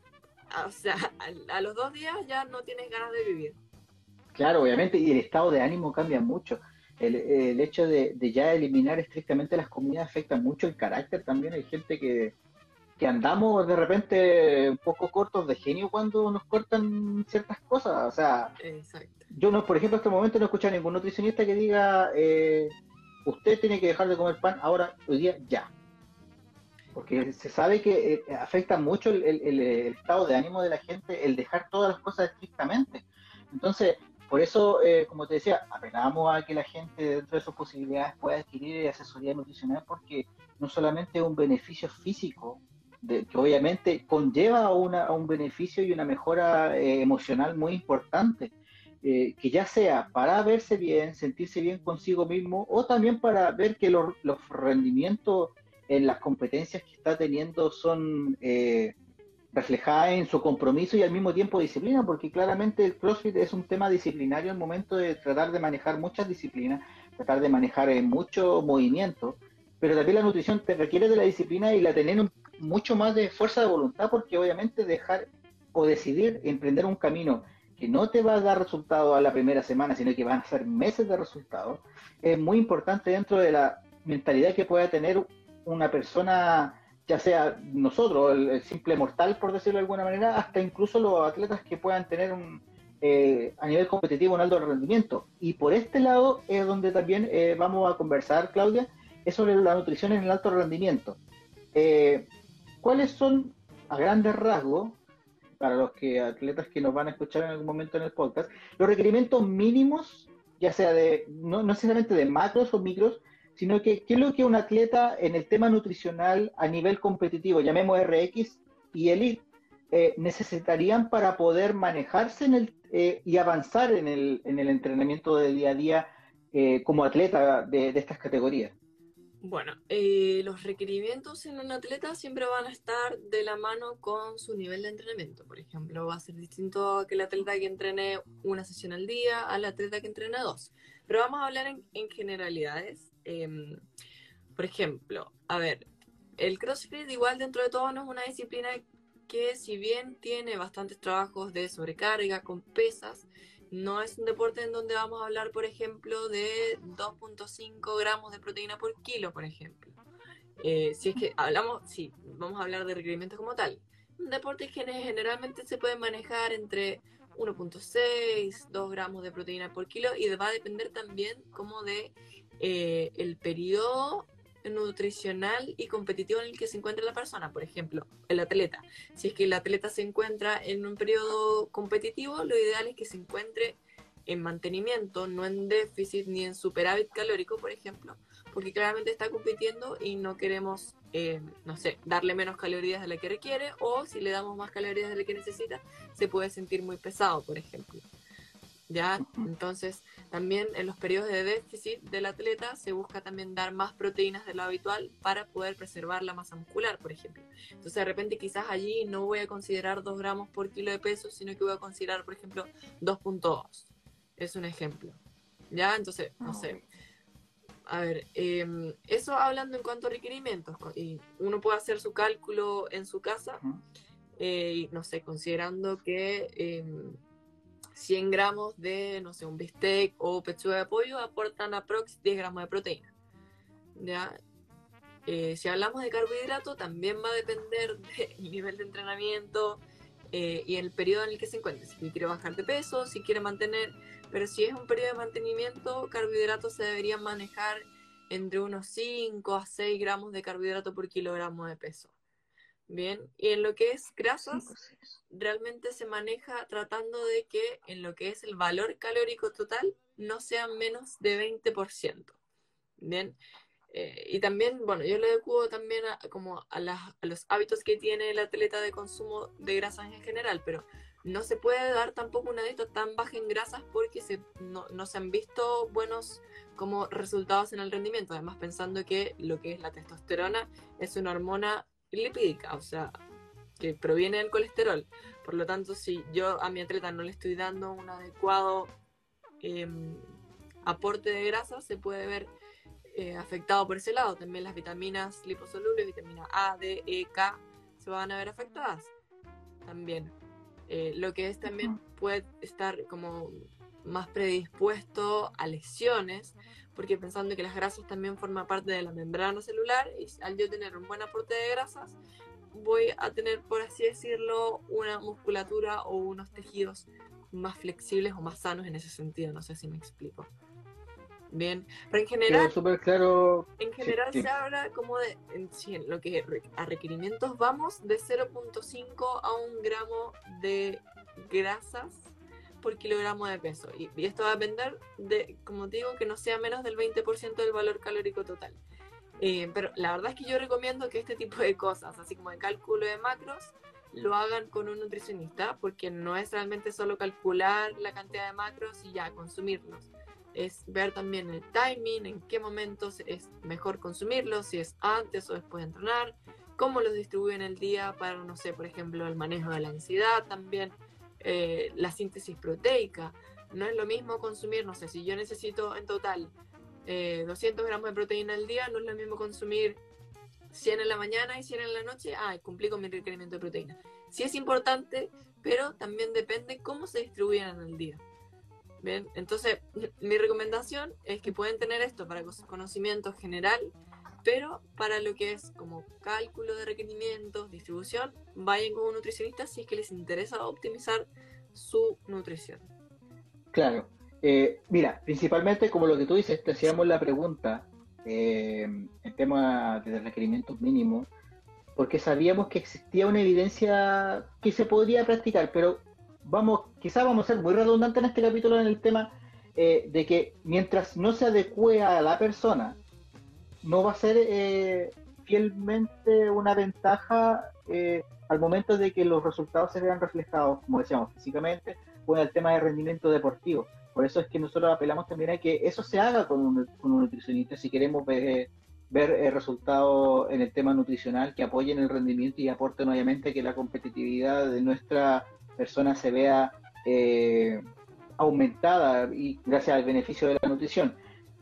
O sea, a, a los dos días ya no tienes ganas de vivir. Claro, obviamente, y el estado de ánimo cambia mucho. El, el hecho de, de ya eliminar estrictamente las comidas afecta mucho el carácter también. Hay gente que, que andamos de repente un poco cortos de genio cuando nos cortan ciertas cosas. O sea, Exacto. yo no, por ejemplo, en este momento no he escuchado a ningún nutricionista que diga, eh, usted tiene que dejar de comer pan ahora, hoy día, ya. Porque se sabe que eh, afecta mucho el, el, el, el estado de ánimo de la gente el dejar todas las cosas estrictamente. Entonces, por eso, eh, como te decía, apelamos a que la gente dentro de sus posibilidades pueda adquirir asesoría nutricional porque no solamente es un beneficio físico, de, que obviamente conlleva una, a un beneficio y una mejora eh, emocional muy importante, eh, que ya sea para verse bien, sentirse bien consigo mismo o también para ver que los, los rendimientos en las competencias que está teniendo son eh, reflejadas en su compromiso y al mismo tiempo disciplina, porque claramente el CrossFit es un tema disciplinario al momento de tratar de manejar muchas disciplinas, tratar de manejar eh, mucho movimiento, pero también la nutrición te requiere de la disciplina y la tener un, mucho más de fuerza de voluntad, porque obviamente dejar o decidir emprender un camino que no te va a dar resultado a la primera semana, sino que van a ser meses de resultados, es muy importante dentro de la mentalidad que pueda tener una persona, ya sea nosotros, el, el simple mortal, por decirlo de alguna manera, hasta incluso los atletas que puedan tener un, eh, a nivel competitivo un alto rendimiento. Y por este lado es donde también eh, vamos a conversar, Claudia, es sobre la nutrición en el alto rendimiento. Eh, ¿Cuáles son, a grandes rasgos, para los que atletas que nos van a escuchar en algún momento en el podcast, los requerimientos mínimos, ya sea de, no, no necesariamente de macros o micros, sino que qué es lo que un atleta en el tema nutricional a nivel competitivo, llamemos R X y Elite, eh, necesitarían para poder manejarse en el, eh, y avanzar en el, en el entrenamiento de día a día eh, como atleta de, de estas categorías? Bueno, eh, los requerimientos en un atleta siempre van a estar de la mano con su nivel de entrenamiento. Por ejemplo, va a ser distinto a que el atleta que entrene una sesión al día al atleta que entrene dos. Pero vamos a hablar en, en generalidades. Eh, por ejemplo, a ver, el CrossFit igual dentro de todo no es una disciplina que, si bien tiene bastantes trabajos de sobrecarga con pesas, no es un deporte en donde vamos a hablar, por ejemplo, de dos punto cinco gramos de proteína por kilo, por ejemplo. Eh, si es que hablamos, sí, vamos a hablar de requerimientos como tal. Un deporte que generalmente se puede manejar entre uno punto seis, dos gramos de proteína por kilo, y va a depender también como de eh, el periodo nutricional y competitivo en el que se encuentra la persona. Por ejemplo, el atleta. Si es que el atleta se encuentra en un periodo competitivo, lo ideal es que se encuentre en mantenimiento, no en déficit ni en superávit calórico, por ejemplo, porque claramente está compitiendo y no queremos, eh, no sé, darle menos calorías de la que requiere, o si le damos más calorías de la que necesita, se puede sentir muy pesado, por ejemplo. ¿Ya? Entonces, también en los periodos de déficit del atleta se busca también dar más proteínas de lo habitual para poder preservar la masa muscular, por ejemplo. Entonces, de repente, quizás allí no voy a considerar dos gramos por kilo de peso, sino que voy a considerar, por ejemplo, dos punto dos. Es un ejemplo. ¿Ya? Entonces, no sé. A ver, eh, eso hablando en cuanto a requerimientos. Y uno puede hacer su cálculo en su casa, eh, y no sé, considerando que Eh, cien gramos de, no sé, un bistec o pechuga de pollo aportan aprox diez gramos de proteína. ¿Ya? Eh, si hablamos de carbohidrato, también va a depender del nivel de entrenamiento eh, y el periodo en el que se encuentre. Si quiere bajar de peso, si quiere mantener, pero si es un periodo de mantenimiento, carbohidratos se deberían manejar entre unos cinco a seis gramos de carbohidrato por kilogramo de peso. Bien, y en lo que es grasas, realmente se maneja tratando de que en lo que es el valor calórico total no sean menos de veinte por ciento. Bien, eh, y también, bueno, yo le adecuo también a, como a, las, a los hábitos que tiene el atleta de consumo de grasas en general, pero no se puede dar tampoco una dieta tan baja en grasas porque se, no, no se han visto buenos como resultados en el rendimiento, además pensando que lo que es la testosterona es una hormona lipídica, o sea, que proviene del colesterol. Por lo tanto, si yo a mi atleta no le estoy dando un adecuado eh, aporte de grasa, se puede ver eh, afectado por ese lado. También las vitaminas liposolubles, vitamina A, D, E, K, se van a ver afectadas. También eh, lo que es también puede estar como más predispuesto a lesiones, porque pensando que las grasas también forman parte de la membrana celular, y al yo tener un buen aporte de grasas, voy a tener, por así decirlo, una musculatura o unos tejidos más flexibles o más sanos en ese sentido. No sé si me explico. Bien, pero en general, súper claro. En general sí, sí. se habla como de, en, sí, en lo que a requerimientos vamos, de cero punto cinco a un gramo de grasas por kilogramo de peso. Y, y esto va a depender de, como te digo, que no sea menos del veinte por ciento del valor calórico total. Eh, pero la verdad es que yo recomiendo que este tipo de cosas, así como de cálculo de macros, lo hagan con un nutricionista, porque no es realmente solo calcular la cantidad de macros y ya consumirlos. Es ver también el timing, en qué momentos es mejor consumirlos, si es antes o después de entrenar, cómo los distribuyen el día para, no sé, por ejemplo, el manejo de la ansiedad, también eh, la síntesis proteica. No es lo mismo consumir, no sé, si yo necesito en total eh, doscientos gramos de proteína al día, no es lo mismo consumir cien en la mañana y cien en la noche, ah, cumplí con mi requerimiento de proteína. Sí es importante, pero también depende cómo se distribuyen en el día. Bien, entonces mi recomendación es que pueden tener esto para conocimiento general, pero para lo que es como cálculo de requerimientos, distribución, vayan con un nutricionista si es que les interesa optimizar su nutrición. Claro. Eh, mira, principalmente como lo que tú dices, te hacíamos la pregunta, eh, el tema de requerimientos mínimos, porque sabíamos que existía una evidencia que se podría practicar, pero vamos, quizás vamos a ser muy redundantes en este capítulo en el tema eh, de que mientras no se adecue a la persona, no va a ser eh, fielmente una ventaja eh, al momento de que los resultados se vean reflejados, como decíamos, físicamente, o en el tema de rendimiento deportivo. Por eso es que nosotros apelamos también a que eso se haga con un, con un nutricionista si queremos ver, ver eh, resultados en el tema nutricional que apoyen el rendimiento y aporten obviamente que la competitividad de nuestra persona se vea eh, aumentada y gracias al beneficio de la nutrición.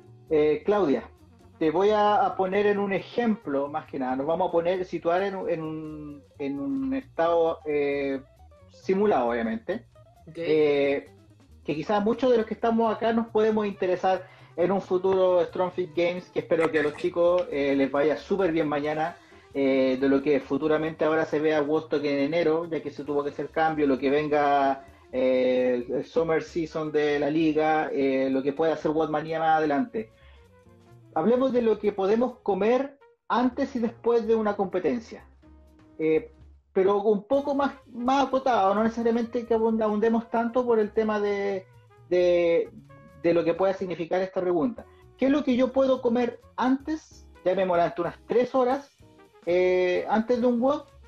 Eh, Claudia, te voy a, a poner en un ejemplo, más que nada, nos vamos a poner, situar en, en, un, en un estado eh, simulado, obviamente, Okay. eh, que quizás muchos de los que estamos acá nos podemos interesar en un futuro Strong Fit Games, que espero que a los chicos eh, les vaya súper bien mañana, eh, de lo que futuramente ahora se vea Woodstock en enero, ya que se tuvo que hacer cambio, lo que venga eh, el Summer Season de la liga, eh, lo que pueda hacer WODmania más adelante. Hablemos de lo que podemos comer antes y después de una competencia. Eh, pero un poco más, más acotado, no necesariamente que abundemos tanto por el tema de, de, de lo que pueda significar esta pregunta. ¿Qué es lo que yo puedo comer antes, ya me durante unas tres horas, eh, antes de un W O D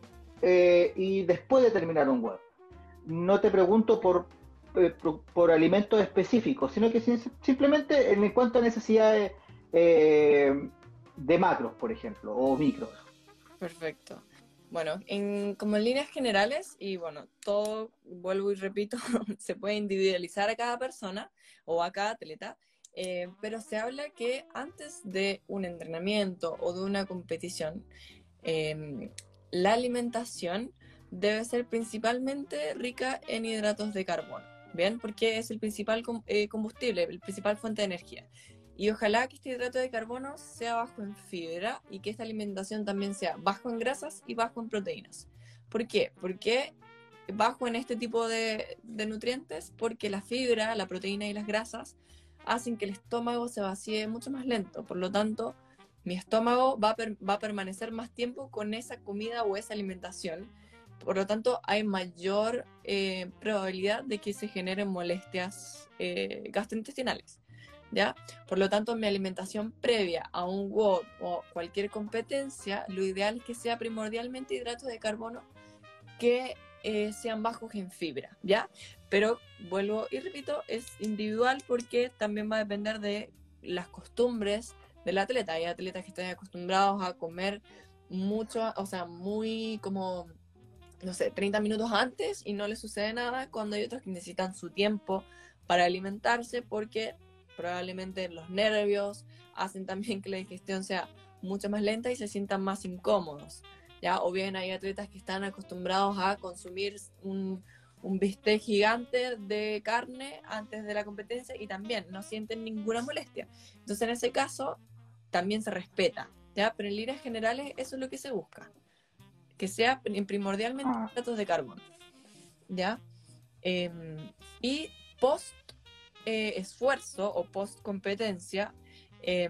eh, y después de terminar un W O D? No te pregunto por, eh, por, por alimentos específicos, sino que simplemente en cuanto a necesidades eh, de macros, por ejemplo, o micros. Perfecto. Bueno, en, como en líneas generales, y bueno, todo, vuelvo y repito, se puede individualizar a cada persona o a cada atleta, eh, pero se habla que antes de un entrenamiento o de una competición, eh, la alimentación debe ser principalmente rica en hidratos de carbono, ¿bien? Porque es el principal eh, combustible, el principal fuente de energía. Y ojalá que este hidrato de carbono sea bajo en fibra y que esta alimentación también sea bajo en grasas y bajo en proteínas. ¿Por qué? Porque bajo en este tipo de, de nutrientes, porque la fibra, la proteína y las grasas hacen que el estómago se vacíe mucho más lento. Por lo tanto, mi estómago va a, per, va a permanecer más tiempo con esa comida o esa alimentación. Por lo tanto, hay mayor eh, probabilidad de que se generen molestias eh, gastrointestinales. ¿Ya? Por lo tanto, mi alimentación previa a un W O D o cualquier competencia, lo ideal es que sea primordialmente hidratos de carbono que eh, sean bajos en fibra, ¿ya? Pero vuelvo y repito, es individual porque también va a depender de las costumbres del atleta. Hay atletas que están acostumbrados a comer mucho, o sea, muy como, no sé, treinta minutos antes y no les sucede nada, cuando hay otros que necesitan su tiempo para alimentarse porque probablemente los nervios hacen también que la digestión sea mucho más lenta y se sientan más incómodos, ¿ya? O bien hay atletas que están acostumbrados a consumir un, un bistec gigante de carne antes de la competencia y también no sienten ninguna molestia. Entonces en ese caso también se respeta, ¿ya? Pero en líneas generales eso es lo que se busca, que sea primordialmente hidratos de carbono, ¿ya? Eh, y post Eh, esfuerzo o post competencia, eh,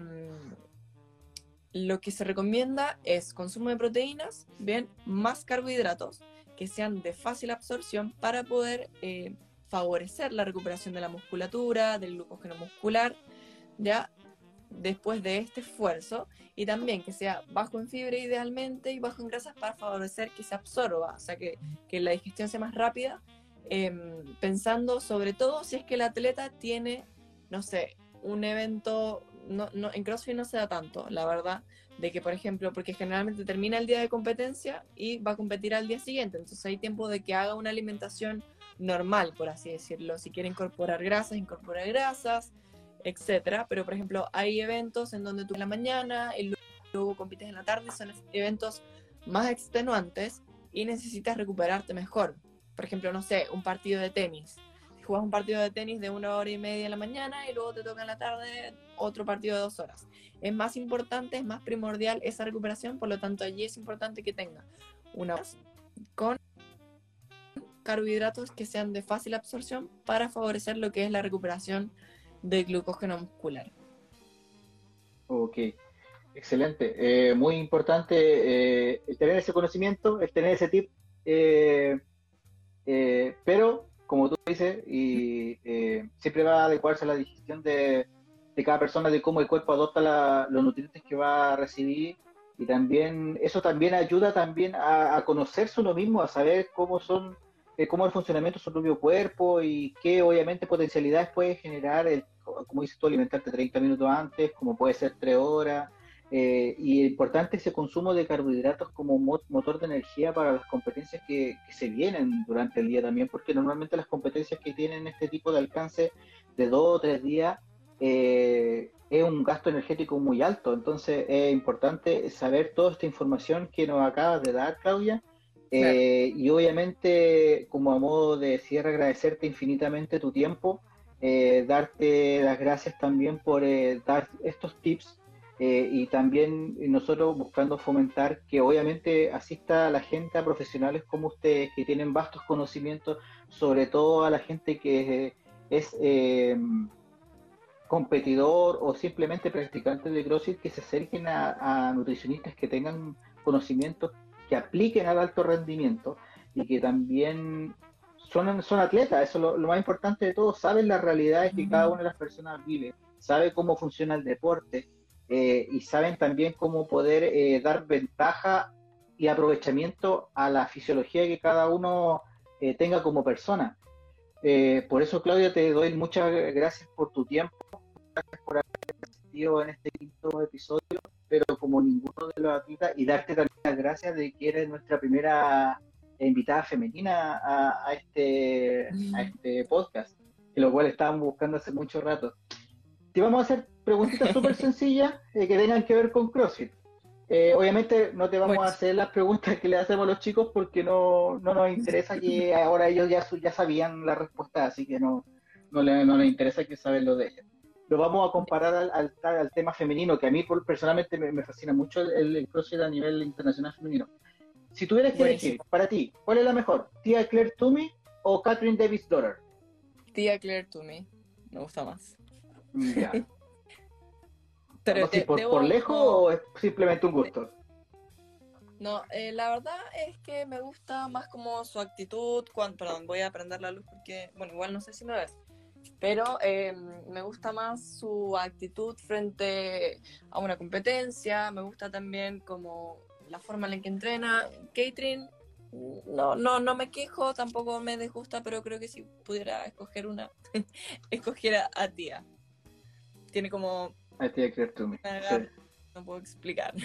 lo que se recomienda es consumo de proteínas, bien, más carbohidratos que sean de fácil absorción para poder eh, favorecer la recuperación de la musculatura, del glucógeno muscular, ya después de este esfuerzo, y también que sea bajo en fibra idealmente y bajo en grasas para favorecer que se absorba, o sea que, que la digestión sea más rápida. Eh, pensando sobre todo si es que el atleta tiene, no sé, un evento, no, no, en CrossFit no se da tanto, la verdad, de que por ejemplo, porque generalmente termina el día de competencia y va a competir al día siguiente, entonces hay tiempo de que haga una alimentación normal, por así decirlo. Si quiere incorporar grasas, incorporar grasas, etcétera. Pero, por ejemplo, hay eventos en donde tú en la mañana y luego compites en la tarde, son eventos más extenuantes y necesitas recuperarte mejor. Por ejemplo, no sé, un partido de tenis. Si juegas un partido de tenis de una hora y media en la mañana y luego te toca en la tarde otro partido de dos horas. Es más importante, es más primordial esa recuperación, por lo tanto allí es importante que tenga una base con carbohidratos que sean de fácil absorción para favorecer lo que es la recuperación del glucógeno muscular. Ok, excelente. Eh, muy importante eh, el tener ese conocimiento, el tener ese tip, eh, eh, pero como tú dices, y eh, siempre va a adecuarse a la digestión de, de cada persona, de cómo el cuerpo adopta la, los nutrientes que va a recibir, y también eso también ayuda también a, a conocerse uno mismo, a saber cómo son, eh, cómo es el funcionamiento de su propio cuerpo y qué obviamente potencialidades puede generar el, como dices tú, alimentarte treinta minutos antes, como puede ser tres horas. Eh, y importante ese consumo de carbohidratos como mo motor de energía para las competencias que, que, se vienen durante el día también, porque normalmente las competencias que tienen este tipo de alcance de dos o tres días eh, es un gasto energético muy alto. Entonces es importante saber toda esta información que nos acabas de dar, Claudia. Claro. Eh, y obviamente, como a modo de cierre, agradecerte infinitamente tu tiempo, eh, darte las gracias también por eh, dar estos tips. Eh, y también nosotros buscando fomentar que obviamente asista a la gente, a profesionales como ustedes, que tienen vastos conocimientos, sobre todo a la gente que eh, es eh, competidor o simplemente practicante de CrossFit, que se acerquen a, a nutricionistas que tengan conocimientos, que apliquen al alto rendimiento y que también son, son atletas. Eso es lo, lo más importante de todo, saben las realidades que cada una de las personas vive, sabe cómo funciona el deporte. Eh, y saben también cómo poder eh, dar ventaja y aprovechamiento a la fisiología que cada uno eh, tenga como persona. Eh, por eso, Claudia, te doy muchas gracias por tu tiempo, gracias por haber asistido en este quinto episodio, pero como ninguno de los atletas, y darte también las gracias de que eres nuestra primera invitada femenina a, a, este, a este podcast, que lo cual estábamos buscando hace mucho rato. Te vamos a hacer preguntitas súper sencillas eh, que tengan que ver con CrossFit. Eh, obviamente no te vamos Bueno. a hacer las preguntas que le hacemos a los chicos porque no, no nos interesa que ahora ellos ya, ya sabían la respuesta, así que no, no, le, no les interesa que saben lo de ellos. Lo vamos a comparar al, al, al tema femenino, que a mí personalmente me, me fascina mucho el, el CrossFit a nivel internacional femenino. Si tuvieras que Buenísimo. elegir, para ti, ¿cuál es la mejor? ¿Tia Claire Toomey o Catherine Davis-Daughter? Tia Claire Toomey, me gusta más. Ya. Pero No sé, te, ¿por, debo, ¿por lejos no, o es simplemente un gusto? No, eh, la verdad es que me gusta más como su actitud, cuando, perdón, voy a prender la luz porque, bueno, igual no sé si lo ves, pero eh, me gusta más su actitud frente a una competencia, me gusta también como la forma en la que entrena. Catherine, no, no, no me quejo, tampoco me disgusta, pero creo que si pudiera escoger una, escogiera a Tia. Tiene como... A Tia Claire Toomey, sí. No puedo explicar.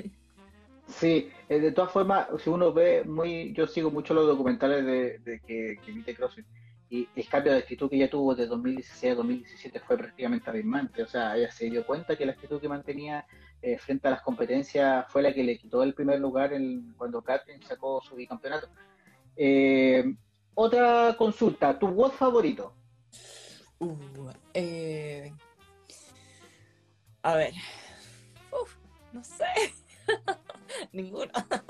Sí, eh, de todas formas, si uno ve muy, yo sigo mucho los documentales de, de que, que emite CrossFit y el cambio de actitud que ella tuvo de dos mil dieciséis a dos mil diecisiete fue prácticamente abismante. O sea, ella se dio cuenta que la actitud que mantenía eh, frente a las competencias fue la que le quitó el primer lugar en, cuando Catherine sacó su bicampeonato. Eh, otra consulta, ¿tu voz favorito? Uh, eh... A ver, Uf, no sé. Ninguno.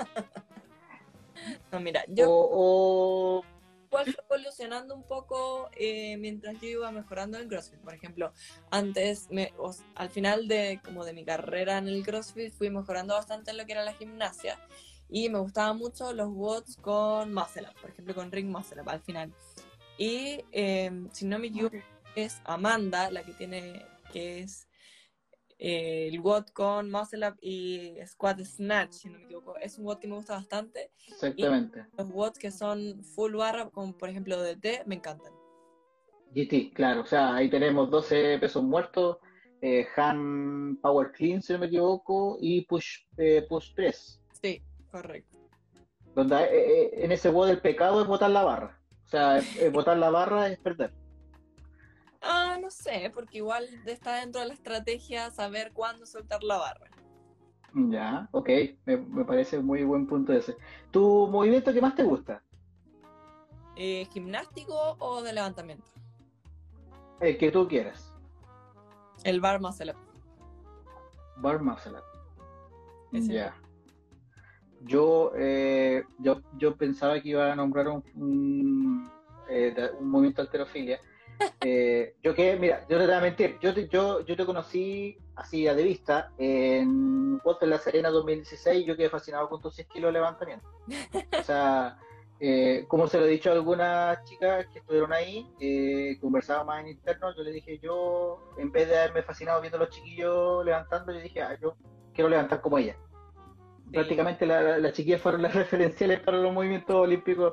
No, mira, yo O, o... igual fui evolucionando un poco eh, mientras yo iba mejorando en el CrossFit. Por ejemplo, antes, me, o, al final de, como de mi carrera en el CrossFit, fui mejorando bastante en lo que era la gimnasia. Y me gustaban mucho los watts con Muscle Up, por ejemplo, con Ring Muscle Up al final. Y eh, si no me equivoco, es Amanda la que tiene, que es Eh, el W O D con Muscle Up y Squat Snatch, si no me equivoco. Es un W O D que me gusta bastante. Exactamente. Y los W O Ds que son full barra, como por ejemplo D T, me encantan. G T, claro. O sea, ahí tenemos doce pesos muertos, eh, hand power clean, si no me equivoco, y push, eh, push press. Sí, correcto. Donde eh, eh, en ese W O D el pecado es botar la barra. O sea, eh, botar la barra es perder. Ah, no sé, porque igual está dentro de la estrategia saber cuándo soltar la barra. Ya, ok, me, me parece muy buen punto ese. ¿Tu movimiento que más te gusta? Eh, ¿gimnástico o de levantamiento? El que tú quieras. El bar muscle up. Bar muscle up. Ese. Ya. Yo, eh, yo, yo pensaba que iba a nombrar un, un, eh, de- un movimiento de halterofilia. Eh, yo que, mira, yo no te voy a mentir, yo te, yo, yo te conocí así a de vista en World de La Serena dos mil dieciséis. Yo quedé fascinado con tus seis kilos de levantamiento. O sea, eh, como se lo he dicho a algunas chicas que estuvieron ahí, eh, conversaba más en interno, yo le dije, yo, en vez de haberme fascinado viendo a los chiquillos levantando, yo dije, ah, yo quiero levantar como ella. Sí. Prácticamente la- la- las chiquillas fueron las referenciales para los movimientos olímpicos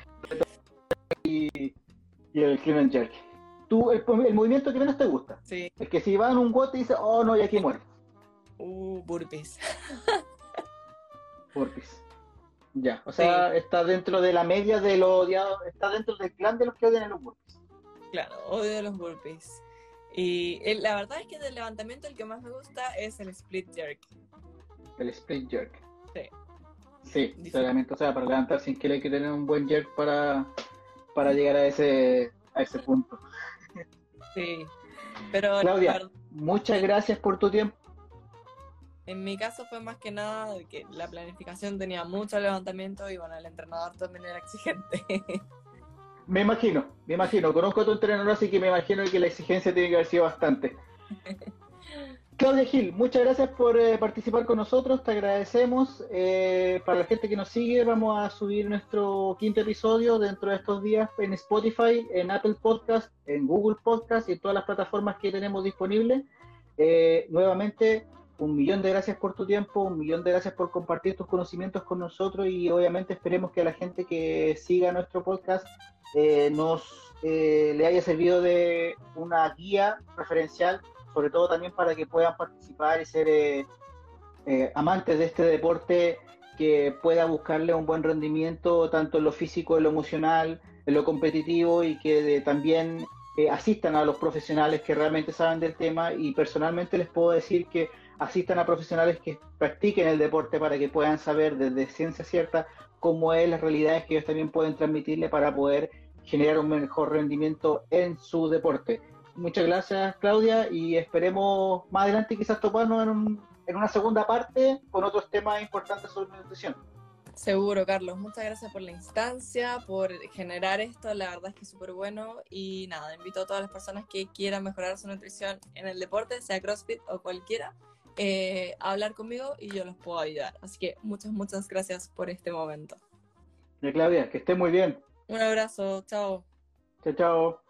y el clean and jerk. Tú, el, el movimiento que menos te gusta, Sí. el que si va en un bote y dice, oh no, y aquí muere. Uh, burpees. Burpees. Ya, o sea, sí. Está dentro de la media de los odiados, está dentro del clan de los que odian en los burpees. Claro, odio los burpees. Y el, la verdad es que del levantamiento el que más me gusta es el split jerk. El split jerk. Sí. Sí, claramente, o sea, para levantar sin que hay que tener un buen jerk para, para llegar a ese, a ese punto. Sí, pero Claudia, verdad, muchas gracias por tu tiempo. En mi caso fue más que nada de que la planificación tenía mucho levantamiento y bueno, el entrenador también era exigente. Me imagino, me imagino, conozco a tu entrenador, así que me imagino que la exigencia tiene que haber sido bastante. Claudia Gil, muchas gracias por eh, participar con nosotros, te agradecemos. Eh, para la gente que nos sigue, vamos a subir nuestro quinto episodio dentro de estos días en Spotify, en Apple Podcast, en Google Podcast y en todas las plataformas que tenemos disponibles. Eh, nuevamente, un millón de gracias por tu tiempo, un millón de gracias por compartir tus conocimientos con nosotros y obviamente esperemos que a la gente que siga nuestro podcast eh, nos eh, le haya servido de una guía referencial, sobre todo también para que puedan participar y ser eh, eh, amantes de este deporte, que pueda buscarle un buen rendimiento tanto en lo físico, en lo emocional, en lo competitivo y que de, también eh, asistan a los profesionales que realmente saben del tema. Y personalmente les puedo decir que asistan a profesionales que practiquen el deporte para que puedan saber desde ciencia cierta cómo es las realidades que ellos también pueden transmitirle para poder generar un mejor rendimiento en su deporte. Muchas gracias, Claudia, y esperemos más adelante quizás toparnos en, un, en una segunda parte con otros temas importantes sobre nutrición. Seguro, Carlos. Muchas gracias por la instancia, por generar esto. La verdad es que es súper bueno. Y nada, invito a todas las personas que quieran mejorar su nutrición en el deporte, sea CrossFit o cualquiera, eh, a hablar conmigo y yo los puedo ayudar. Así que muchas, muchas gracias por este momento. Ya, Claudia, que esté muy bien. Un abrazo. Chao. Chao, chao.